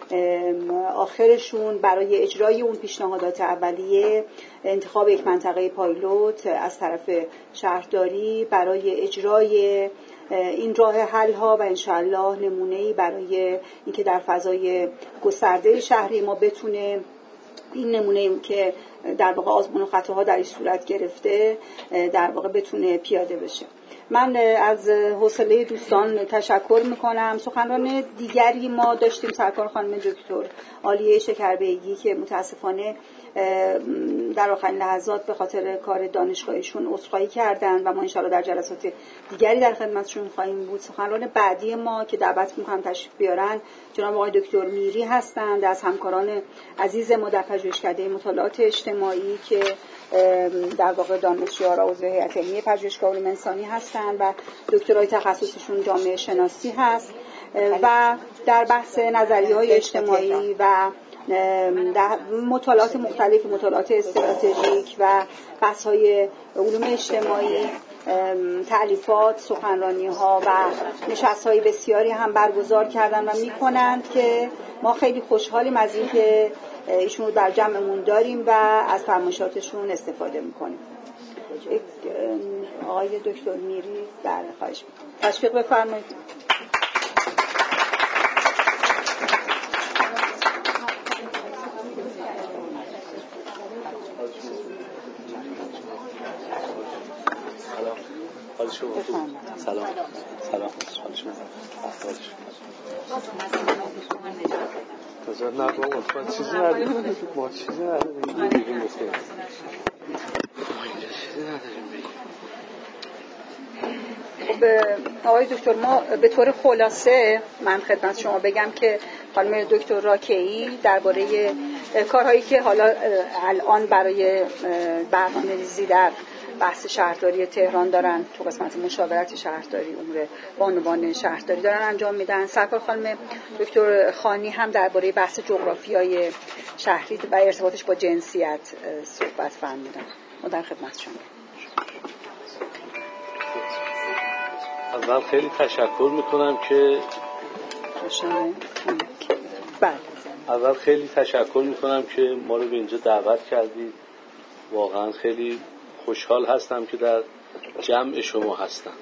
آخرشون برای اجرای اون پیشنهادات اولیه انتخاب یک منطقه پایلوت از طرف شهرداری برای اجرای این راه حل ها و انشاءالله نمونه‌ای برای اینکه در فضای گسترده شهری ما بتونه این نمونه‌ای که در واقع آزمون و خطاها در این صورت گرفته در واقع بتونه پیاده بشه. من از حوصله دوستان تشکر میکنم. سخنران دیگری ما داشتیم سرکار خانم دکتر عالیه شکربیگی که متاسفانه در آخرین لحظات به خاطر کار دانشگاهیشون عذرخواهی کردن و ما انشاءالله در جلسات دیگری در خدمتشون خواهیم بود. سخنران بعدی ما که دعوت میکنم تشریف بیارن جناب آقای دکتر میری هستند، از همکاران عزیز ما در پژوهشکده مطالعات اجتماعی که در واقع دانشیار عضو هیئت علمی پژوهشگاه علوم انسانی هستند و دکترای تخصصشون جامعه شناسی هست و در بحث نظریه‌های اجتماعی و در مطالعات مختلف، مطالعات استراتژیک و بحث‌های علوم اجتماعی، تألیفات، سخنرانی‌ها و نشست‌های بسیاری هم برگزار کردن و می‌کنند که ما خیلی خوشحالیم از این که ایشون رو در جمعمون داریم و از فرمایشاتشون استفاده می‌کنیم. آقای دکتر میری در خواهش می‌کنم تشویق بفرمایید. سلام سلام تازه نه بابا ما چیزی نداریم ما چیزی نداریم بگیم بسیم ما اینجا چیزی نداریم بگیم. خب آقای دکتر ما به طور خلاصه من خدمت شما بگم که خانم دکتر راکعی درباره کارهایی که حالا الان برای برنامه‌ریزی در بحث شهرداری تهران دارن تو قسمت مشاورت شهرداری امور بانوان شهرداری دارن انجام میدن. سرکار خانم دکتر خانی هم درباره بحث جغرافیای شهری و ارتباطش با جنسیت صحبت فرمودن. ما در خدمت شما. اول خیلی تشکر میکنم که بله اول خیلی تشکر میکنم که ما رو به اینجا دعوت کردید. واقعا خیلی خوشحال هستم که در جمع شما هستم.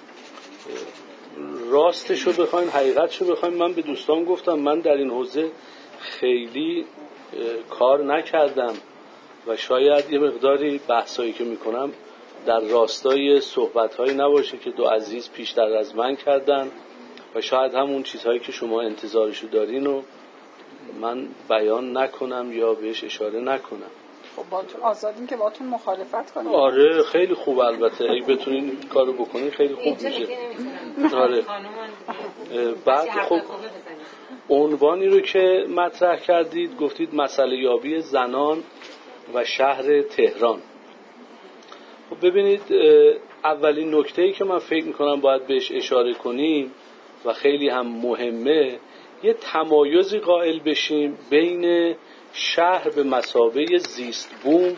راستشو بخواین، حقیقتشو بخواین، من به دوستان گفتم من در این حوزه خیلی کار نکردم و شاید یه مقداری بحثایی که میکنم در راستای صحبتهایی نباشه که دو عزیز پیشتر از من کردن و شاید همون چیزهایی که شما انتظارشو دارین و من بیان نکنم یا بهش اشاره نکنم. خب باهاتون آزادین که باهاتون مخالفت کنیم. آره خیلی خوب، البته اگه بتونین کارو بکنین خیلی خوب میشه. آره. بعد خب عنوانی رو که مطرح کردید گفتید مسئله یابی زنان و شهر تهران. خب ببینید اولین نکته‌ای که من فکر میکنم باید بهش اشاره کنیم و خیلی هم مهمه، یه تمایزی قائل بشیم بین شهر به مثابه زیست بوم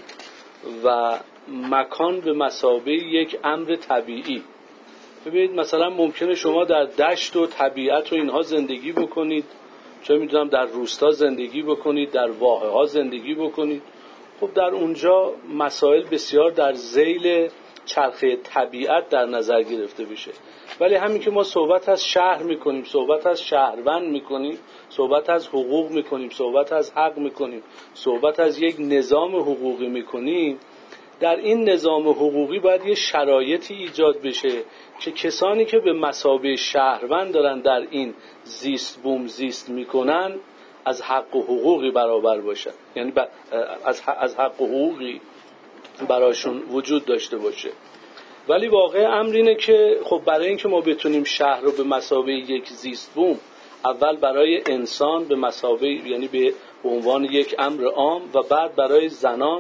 و مکان به مثابه یک امر طبیعی. ببینید مثلا ممکنه شما در دشت و طبیعت و اینها زندگی بکنید، چه میدونم در روستا زندگی بکنید، در واحه ها زندگی بکنید، خب در اونجا مسائل بسیار در ذیل چرخه طبیعت در نظر گرفته بشه. ولی همین که ما صحبت از شهر میکنیم، صحبت از شهروند میکنیم، صحبت از حقوق میکنیم، صحبت از حق میکنیم، صحبت از یک نظام حقوقی میکنیم، در این نظام حقوقی باید یه شرایطی ایجاد بشه که کسانی که به مثابه شهروند دارن در این زیست بوم زیست میکنن از حق و حقوقی برابر باشن، یعنی از از حق و حقوقی براشون وجود داشته باشه. ولی واقع امر اینه که خب برای اینکه ما بتونیم شهر رو به مثابه یک زیست بوم، اول برای انسان به مثابه، یعنی به عنوان یک امر عام، و بعد برای زنان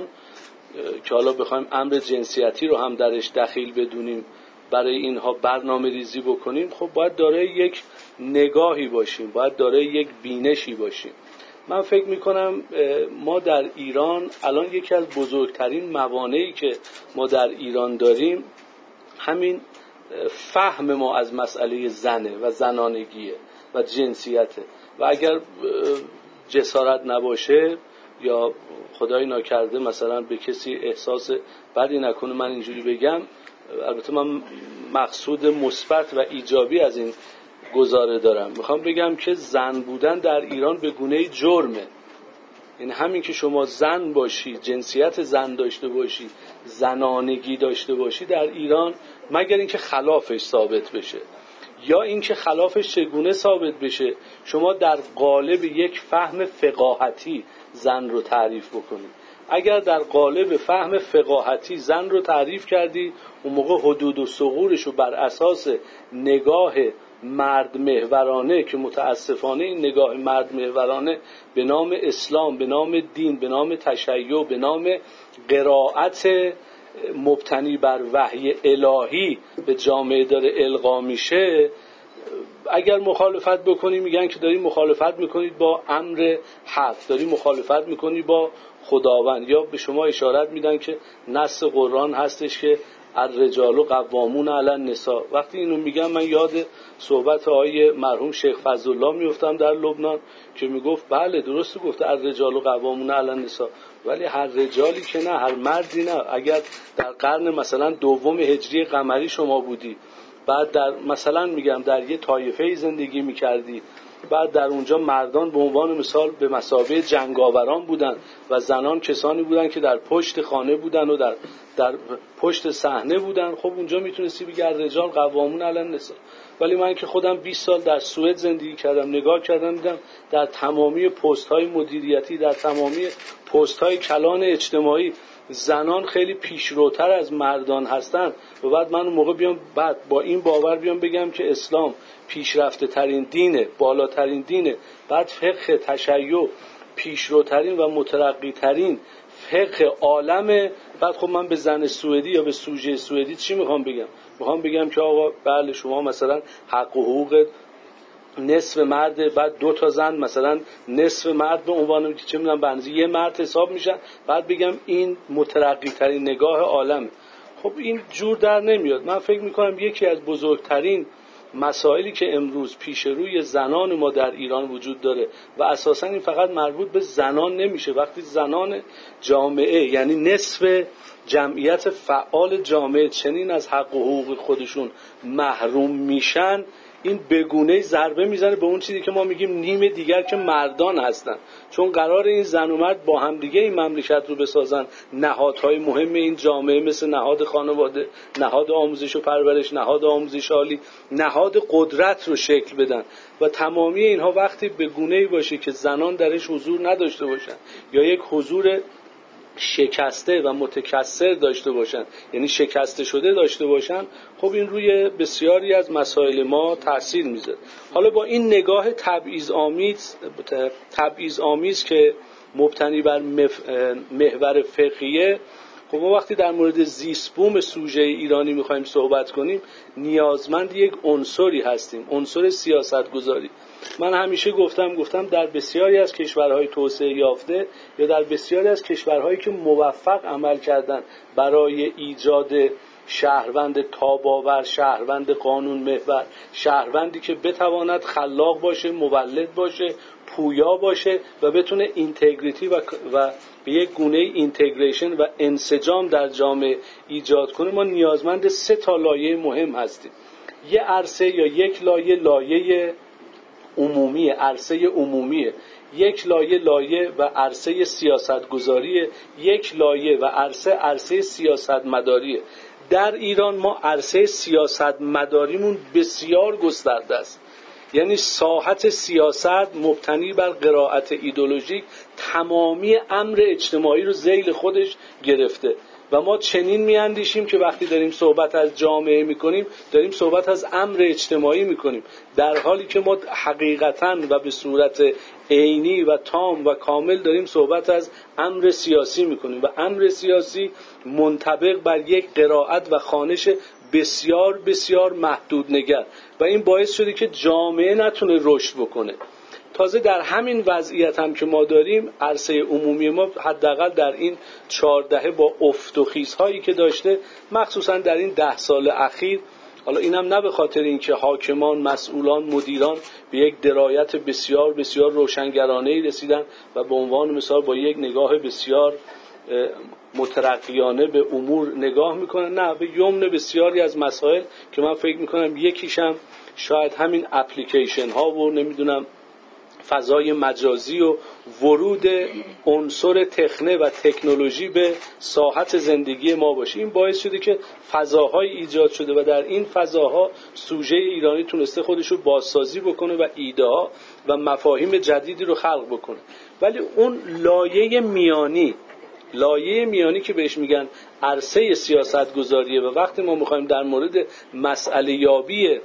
که حالا بخوایم امر جنسیتی رو هم درش دخیل بدونیم، برای اینها برنامه ریزی بکنیم، خب باید دارای یک نگاهی باشیم، باید دارای یک بینشی باشیم. من فکر میکنم ما در ایران الان یکی از بزرگترین موانعی که ما در ایران داریم همین فهم ما از مسئله زنه و زنانگیه و جنسیته. و اگر جسارت نباشه یا خدای ناکرده مثلا به کسی احساس بدی نکنه من اینجوری بگم، البته من مقصود مثبت و ایجابی از این گزاره دارم، میخوام بگم که زن بودن در ایران به گونه جرمه. این همین که شما زن باشی، جنسیت زن داشته باشی، زنانگی داشته باشی در ایران، مگر اینکه خلافش ثابت بشه. یا اینکه خلافش چگونه ثابت بشه؟ شما در قالب یک فهم فقاهتی زن رو تعریف بکنید. اگر در قالب فهم فقاهتی زن رو تعریف کردی، اون موقع حدود و ثغورش رو بر اساس نگاه مرد محورانه که متاسفانه این نگاه مرد محورانه به نام اسلام، به نام دین، به نام تشیع، به نام قرائت مبتنی بر وحی الهی به جامعه داره القا میشه، اگر مخالفت بکنی میگن که داری مخالفت میکنید با امر حق، داری مخالفت میکنی با خداوند. یا به شما اشارت میدن که نص قرآن هستش که الرجال قوامون علی النساء. وقتی اینو میگم من یاد صحبت آقای مرحوم شیخ فضلالله میفتم در لبنان که میگفت بله درست گفته الرجال قوامون علی النساء، ولی هر رجالی که نه، هر مردی نه. اگر در قرن مثلا دوم هجری قمری شما بودی، بعد در مثلا میگم در یه طایفه زندگی میکردی، بعد در اونجا مردان به عنوان مثال به مثابه جنگاوران بودن و زنان کسانی بودن که در پشت خانه بودن و در در پشت صحنه بودن، خب اونجا میتونستی بگی رجال قوامون علی النساء. ولی من که خودم بیست سال در سوئد زندگی کردم، نگاه کردم دیدم در تمامی پست های مدیریتی، در تمامی پست های کلان اجتماعی زنان خیلی پیشروتر از مردان هستن. و بعد من اون موقع بیام بعد با این باور بیام بگم که اسلام پیشرفته ترین دینه، بالاترین دینه، بعد فقه تشیع پیشروترین و مترقی ترین فقه عالمه، بعد خب من به زن سوئدی یا به سوژه سوئدی چی میخوام بگم؟ میخوام بگم که آقا بله شما مثلا حق و حقوق نصف مرد، بعد دو تا زن مثلا نصف مرد به عنوان چه میدونم بنزی یه مرد حساب میشن، بعد بگم این مترقی ترین نگاه عالم. خب این جور در نمیاد. من فکر میکنم یکی از بزرگترین مسائلی که امروز پیش روی زنان ما در ایران وجود داره و اساسا این فقط مربوط به زنان نمیشه، وقتی زنان جامعه یعنی نصف جمعیت فعال جامعه چنین از حق و حقوق خودشون محروم میشن، این بگونه ضربه میزنه به اون چیزی که ما میگیم نیم دیگر که مردان هستن. چون قرار این زن و مرد با هم دیگه این مملکت رو بسازن، نهادهای مهم این جامعه مثل نهاد خانواده، نهاد آموزش و پرورش، نهاد آموزش عالی، نهاد قدرت رو شکل بدن. و تمامی اینها وقتی بگونه‌ای باشه که زنان درش حضور نداشته باشن یا یک حضور شکسته و متکثر داشته باشن، یعنی شکسته شده داشته باشن، خب این روی بسیاری از مسائل ما تأثیر میذاره. حالا با این نگاه تبعیض آمیز تبعیض آمیز که مبتنی بر محور فقهیه، خب ما وقتی در مورد زیست بوم سوژه ایرانی میخوایم صحبت کنیم نیازمند یک عنصری هستیم، عنصر سیاست گذاری. من همیشه گفتم گفتم در بسیاری از کشورهای توسعه یافته یا در بسیاری از کشورهایی که موفق عمل کردن برای ایجاد شهروند تاباور، شهروند قانون محور، شهروندی که بتواند خلاق باشه، مولد باشه، پویا باشه و بتونه اینتگریتی و و به یک گونه اینتگریشن و انسجام در جامعه ایجاد کنه، ما نیازمند سه تا لایه مهم هستیم. یه عرصه یا یک لایه لایه عمومی، عرصه عمومیه، یک لایه لایه و عرصه سیاست گذاریه، یک لایه و عرصه عرصه سیاست مداریه. در ایران ما عرصه سیاست مداریمون بسیار گسترده است، یعنی ساحت سیاست مبتنی بر قرائت ایدئولوژیک تمامی امر اجتماعی رو ذیل خودش گرفته و ما چنین میاندیشیم که وقتی داریم صحبت از جامعه میکنیم داریم صحبت از امر اجتماعی میکنیم، در حالی که ما حقیقتاً و به صورت عینی و تام و کامل داریم صحبت از امر سیاسی میکنیم و امر سیاسی منطبق بر یک قرائت و خوانش بسیار بسیار محدود نگر و این باعث شده که جامعه نتونه رشد بکنه. تازه در همین وضعیت هم که ما داریم عرصه عمومی ما حداقل در این چهار دهه با افت و خیزهایی که داشته، مخصوصا در این ده سال اخیر، حالا اینم نه به خاطر اینکه حاکمان، مسئولان، مدیران به یک درایت بسیار بسیار روشنگرانه‌ای رسیدن و به عنوان مثال با یک نگاه بسیار مترقیانه به امور نگاه میکنن، نه، به یمن بسیاری از مسائل که من فکر میکنم یکیشم شاید همین اپلیکیشن ها و نمیدونم فضای مجازی و ورود عنصر تکنه و تکنولوژی به ساحت زندگی ما باشه. این باعث شده که فضاهای ایجاد شده و در این فضاها سوژه ایرانی تونسته خودش رو بازسازی بکنه و ایده ها و مفاهیم جدیدی رو خلق بکنه. ولی اون لایه میانی، لایه میانی که بهش میگن عرصه سیاست گذاریه و وقتی ما میخوایم در مورد مسئله یابی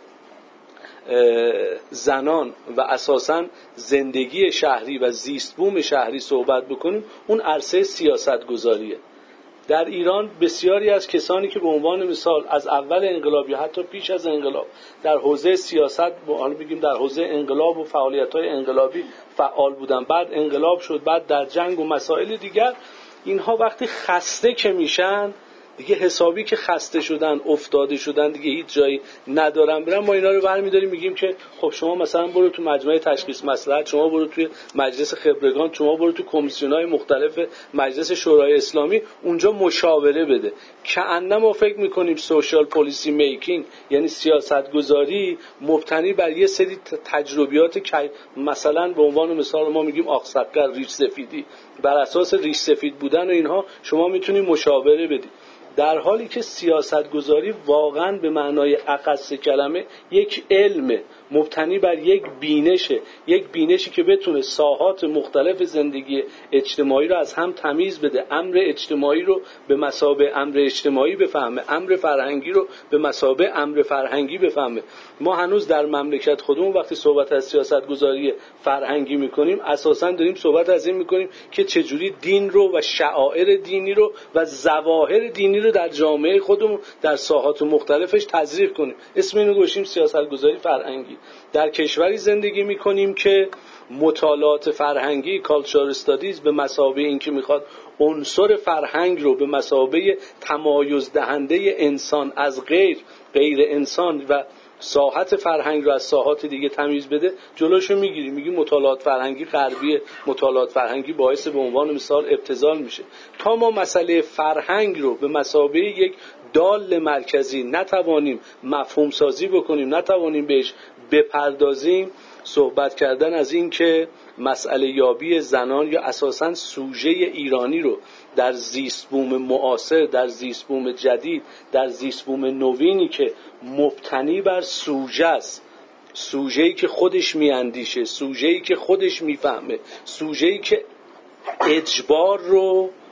زنان و اساساً زندگی شهری و زیست بوم شهری صحبت بکنیم، اون عرصه سیاست گذاریه. در ایران بسیاری از کسانی که به عنوان مثال از اول انقلاب یا حتی پیش از انقلاب در حوزه سیاست، حالا بگیم در حوزه انقلاب و فعالیت‌های انقلابی فعال بودن، بعد انقلاب شد، بعد در جنگ و مسائل دیگر، اینها وقتی خسته که میشن دیگه حسابی که خسته شدن، افتاده شدن، دیگه هیچ جایی ندارن برن، ما اینا رو برمی‌داریم میگیم که خب شما مثلا برو تو مجمع تشخیص مصلحت، شما برو توی مجلس خبرگان، شما برو تو کمیسیون‌های مختلف مجلس شورای اسلامی، اونجا مشاوره بده. کأنما فکر می‌کنیم سوشال پالیسی میکینگ یعنی سیاست گذاری مبتنی بر یه سری تجربیات که مثلا به عنوان مثال ما میگیم آخسقر، ریش سفیدی، بر اساس ریش سفید بودن و اینها شما میتونی مشاوره بدی، در حالی که سیاست گذاری واقعا به معنای اخص کلمه یک علمه مبتنی بر یک بینشه، یک بینشی که بتونه ساحات مختلف زندگی اجتماعی رو از هم تمیز بده، امر اجتماعی رو به مثابه امر اجتماعی بفهمه، امر فرهنگی رو به مثابه امر فرهنگی بفهمه. ما هنوز در مملکت خودمون وقتی صحبت از سیاست گذاری فرهنگی میکنیم اساسا داریم صحبت از این میکنیم که چجوری دین رو و شعائر دینی رو و ظواهر دینی رو در جامعه خودمون در ساحات مختلفش تظریف کنیم. اسم اینو گذاشتیم سیاست گذاری فرهنگی. در کشوری زندگی میکنیم که مطالعات فرهنگی، کالچر استادیز، به مثابه این که میخواد عنصر فرهنگ رو به مثابه تمایز دهنده انسان از غیر غیر انسان و ساحت فرهنگ رو از ساحات دیگه تمیز بده، جلوشو میگیریم، میگیم مطالعات فرهنگی غربیه، مطالعات فرهنگی باعث به عنوان مثال ابتذال میشه. تا ما مسئله فرهنگ رو به مثابه یک دال مرکزی نتوانیم مفهوم سازی بکنیم، نتوانیم بهش بپردازیم، صحبت کردن از این که مسئله یابی زنان یا اساساً سوژه ایرانی رو در زیست بوم معاصر، در زیست بوم جدید، در زیست بوم نوینی که مبتنی بر سوژه است، سوژه‌ای که خودش میاندیشه، سوژه‌ای که خودش میفهمه، سوژه‌ای که اجبار رو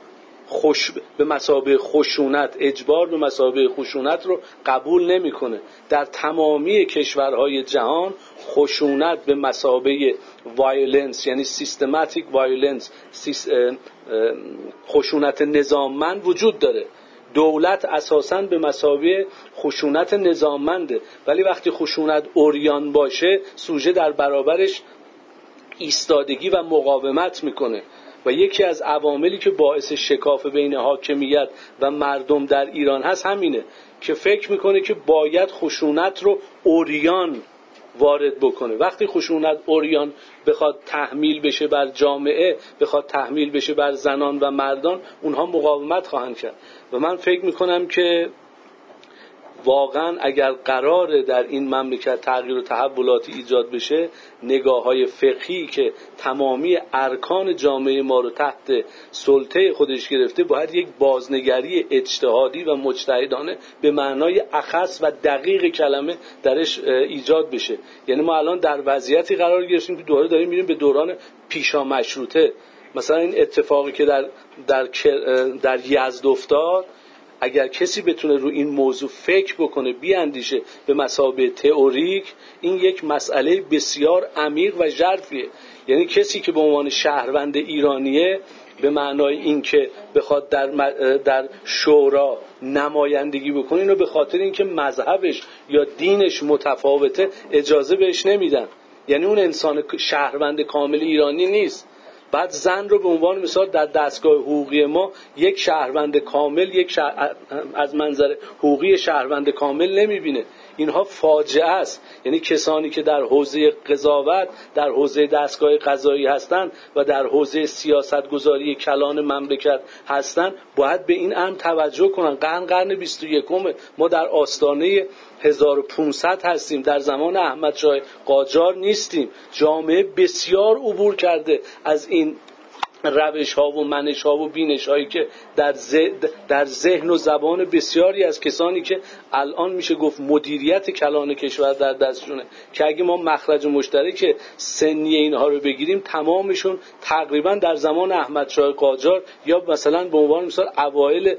خوش به مثابه خشونت، اجبار به مثابه خشونت رو قبول نمیکنه. در تمامی کشورهای جهان خشونت به مثابه وایلنس، یعنی سیستماتیک وایلنس، خشونت نظاممند وجود داره. دولت اساساً به مثابه خشونت نظاممنده، ولی وقتی خشونت عریان باشه سوژه در برابرش ایستادگی و مقاومت میکنه. و یکی از عواملی که باعث شکاف بین حاکمیت و مردم در ایران هست همینه که فکر میکنه که باید خشونت رو عریان وارد بکنه. وقتی خشونت عریان بخواد تحمیل بشه بر جامعه، بخواد تحمیل بشه بر زنان و مردان، اونها مقاومت خواهند کرد. و من فکر میکنم که واقعا اگر قراره در این مملکت تغییر و تحولاتی ایجاد بشه، نگاه‌های فقهی که تمامی ارکان جامعه ما رو تحت سلطه خودش گرفته باید یک بازنگری اجتهادی و مجتهدانه به معنای اخص و دقیق کلمه درش ایجاد بشه. یعنی ما الان در وضعیتی قرار گرفتیم که دوباره داریم میریم به دوران پیشا مشروطه. مثلا این اتفاقی که در در در یزد افتاد، اگر کسی بتونه رو این موضوع فکر بکنه، بیاندیشه به مثابه تئوریک، این یک مسئله بسیار عمیق و ژرفیه. یعنی کسی که به عنوان شهروند ایرانیه به معنای این که بخواد در در شورا نمایندگی بکنه، اینو به خاطر اینکه مذهبش یا دینش متفاوته اجازه بهش نمیدن. یعنی اون انسان شهروند کامل ایرانی نیست. بعد زن رو به عنوان مثال در دستگاه حقوقی ما یک شهروند کامل، یک شهر... از منظر حقوقی شهروند کامل نمیبینه. اینها فاجعه است. یعنی کسانی که در حوزه قضاوت، در حوزه دستگاه قضایی هستند و در حوزه سیاستگذاری کلان مملکت هستند باید به این امر توجه کنن. قرن قرن بیست و یکم ما در آستانه هزار و پانصد هستیم، در زمان احمد شاه قاجار نیستیم. جامعه بسیار عبور کرده از این روش ها و منش ها و بینش هایی که در در ذهن و زبان بسیاری از کسانی که الان میشه گفت مدیریت کلان کشور در دستشونه، که اگه ما مخرج مشترک سنی اینها رو بگیریم تمامشون تقریبا در زمان احمد شاه قاجار یا مثلا به عنوان مثال اوایل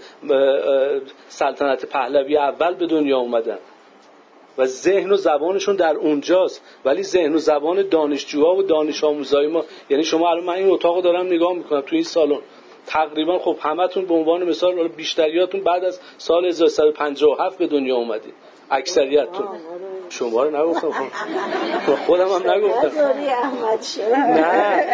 سلطنت پهلوی اول به دنیا اومدن و ذهن و زبانشون در اونجاست. ولی ذهن و زبان دانشجوها و دانش آموزای ما، یعنی شما الان من این اتاقو دارم نگاه میکنم تو این سالن، تقریبا خب همتون به عنوان مثال بیشتریاتون بعد از سال هزار و سیصد و پنجاه و هفت به دنیا اومدید، اکثریتتون. شما رو نگفتم، خودم هم نگفتم. نه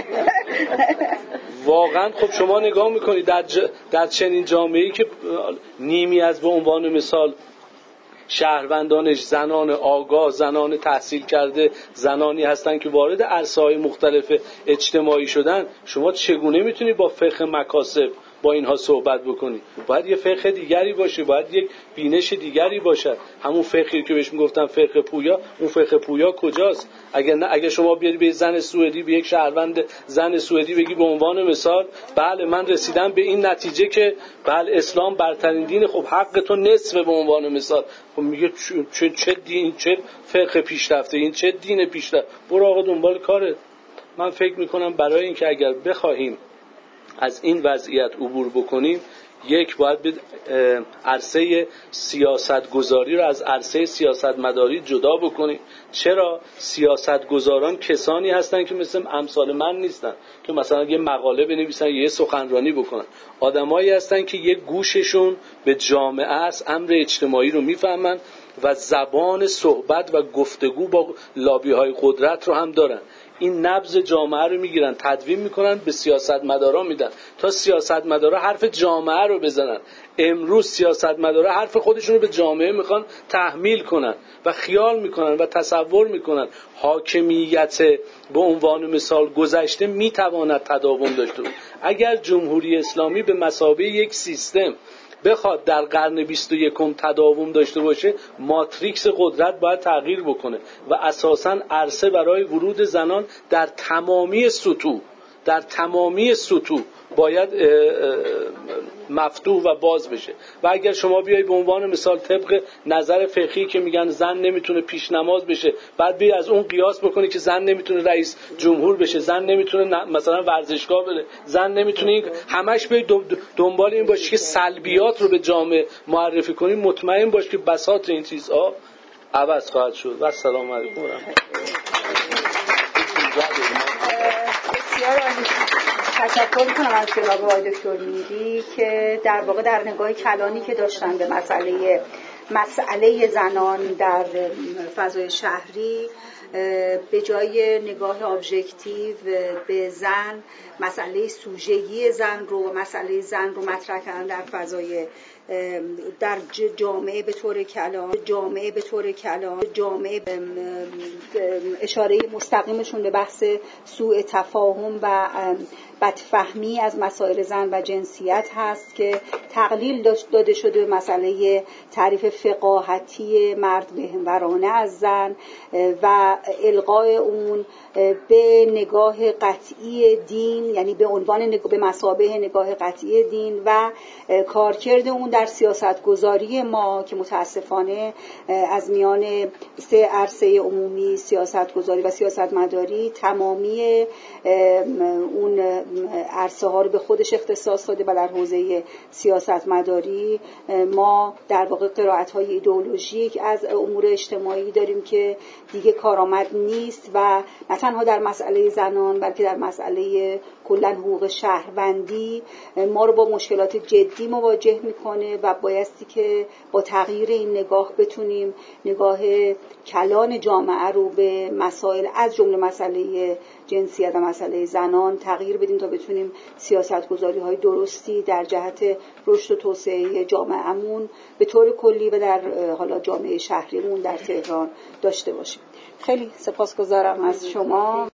واقعا خب شما نگاه میکنید در, ج... در چنین جامعه‌ای که نیمی از به عنوان مثال شهروندانش زنان آگاه، زنان تحصیل کرده، زنانی هستن که وارد عرصه‌های مختلف اجتماعی شدن، شما چگونه میتونی با فقه مکاسب با اینها صحبت بکنی؟ باید یه فقه دیگری باشه، باید یک بینش دیگری باشه. همون فقهی که بهش میگفتن فقه پویا، اون فقه پویا کجاست؟ اگر نه، اگر شما بیاری به زن سوئدی، به یک شهروند زن سوئدی بگی به عنوان مثال بله من رسیدم به این نتیجه که بله اسلام برترین دین، خب حق تو نصفه به عنوان مثال، خب میگه چه چه دین، چه فقه پیشرفته، این چه دین پیشرفته، برو آقا دنبال کارت. من فکر میکنم برای اینکه اگر بخواهیم از این وضعیت عبور بکنیم، یک باید به عرصه سیاست گذاری رو از عرصه سیاست مداری جدا بکنیم. چرا؟ سیاست گذاران کسانی هستن که مثل امثال من نیستن که مثلا یه مقاله بنویسن، یه سخنرانی بکنن. آدمایی هستن که یه گوششون به جامعه است، امر اجتماعی رو میفهمن و زبان صحبت و گفتگو با لابی‌های قدرت رو هم دارن. این نبض جامعه رو میگیرن، تدوین میکنن، به سیاستمدارا میدن تا سیاستمدارا حرف جامعه رو بزنن. امروز سیاستمدارا حرف خودشون رو به جامعه میخوان تحمیل کنن و خیال میکنن و تصور میکنن حاکمیت به عنوان مثال گذشته میتواند تداوم داشته باشه. اگر جمهوری اسلامی به مثابه یک سیستم بخواد در قرن بیست و یکم تداوم داشته باشه، ماتریکس قدرت باید تغییر بکنه و اساساً عرصه برای ورود زنان در تمامی سطوح در تمامی سطوح باید مفتوح و باز بشه. و اگر شما بیای به عنوان مثال طبق نظر فقهی که میگن زن نمیتونه پیش نماز بشه، بعد بیای از اون قیاس بکنی که زن نمیتونه رئیس جمهور بشه، زن نمیتونه مثلا ورزشگاه بره، زن نمیتونه این، همش بیای دنبال این باشی که سلبیات رو به جامعه معرفی کنی، مطمئن باش که بساط این چیزها عوض خواهد شد. و السلام علیکم و رحمت بسیار عالی. تشکر میکنم از جناب آقای دکتر میری که در واقع در نگاه کلانی که داشتن به مسئله مسئله زنان در فضای شهری، به جای نگاه ابژکتیو به زن، مسئله سوژگی زن رو و مسئله زن رو مطرح کردن در فضای در جامعه به طور کلان جامعه به طور کلان جامعه اشاره مستقیمشون به بحث سوء تفاهم و بدفهمی از مسائل زن و جنسیت هست که تقلیل داده شده به مسئله تعریف فقاهتی مرد محورانه از زن و القای اون به نگاه قطعی دین، یعنی به عنوان نگاه به مثابه نگاه قطعی دین و کارکرد اون در سیاستگذاری ما که متاسفانه از میان سه عرصه عمومی، سیاستگذاری و سیاستمداری، تمامی اون عرصه ها رو به خودش اختصاص داده و در حوزه سیاستمداری ما در واقع قرائت های ایدئولوژیک از امور اجتماعی داریم که دیگه کارآمد نیست و نه تنها در مسئله زنان بلکه در مسئله کلا حقوق شهروندی ما رو با مشکلات جدی مواجه میکنه و بایستی که با تغییر این نگاه بتونیم نگاه کلان جامعه رو به مسائل از جمله مسئله جنسیت و مسئله زنان تغییر بدیم تا بتونیم سیاستگذاری‌های درستی در جهت رشد و توسعه جامعه‌مون به طور کلی و در حالا جامعه شهریمون در تهران داشته باشیم. خیلی سپاسگزارم از شما.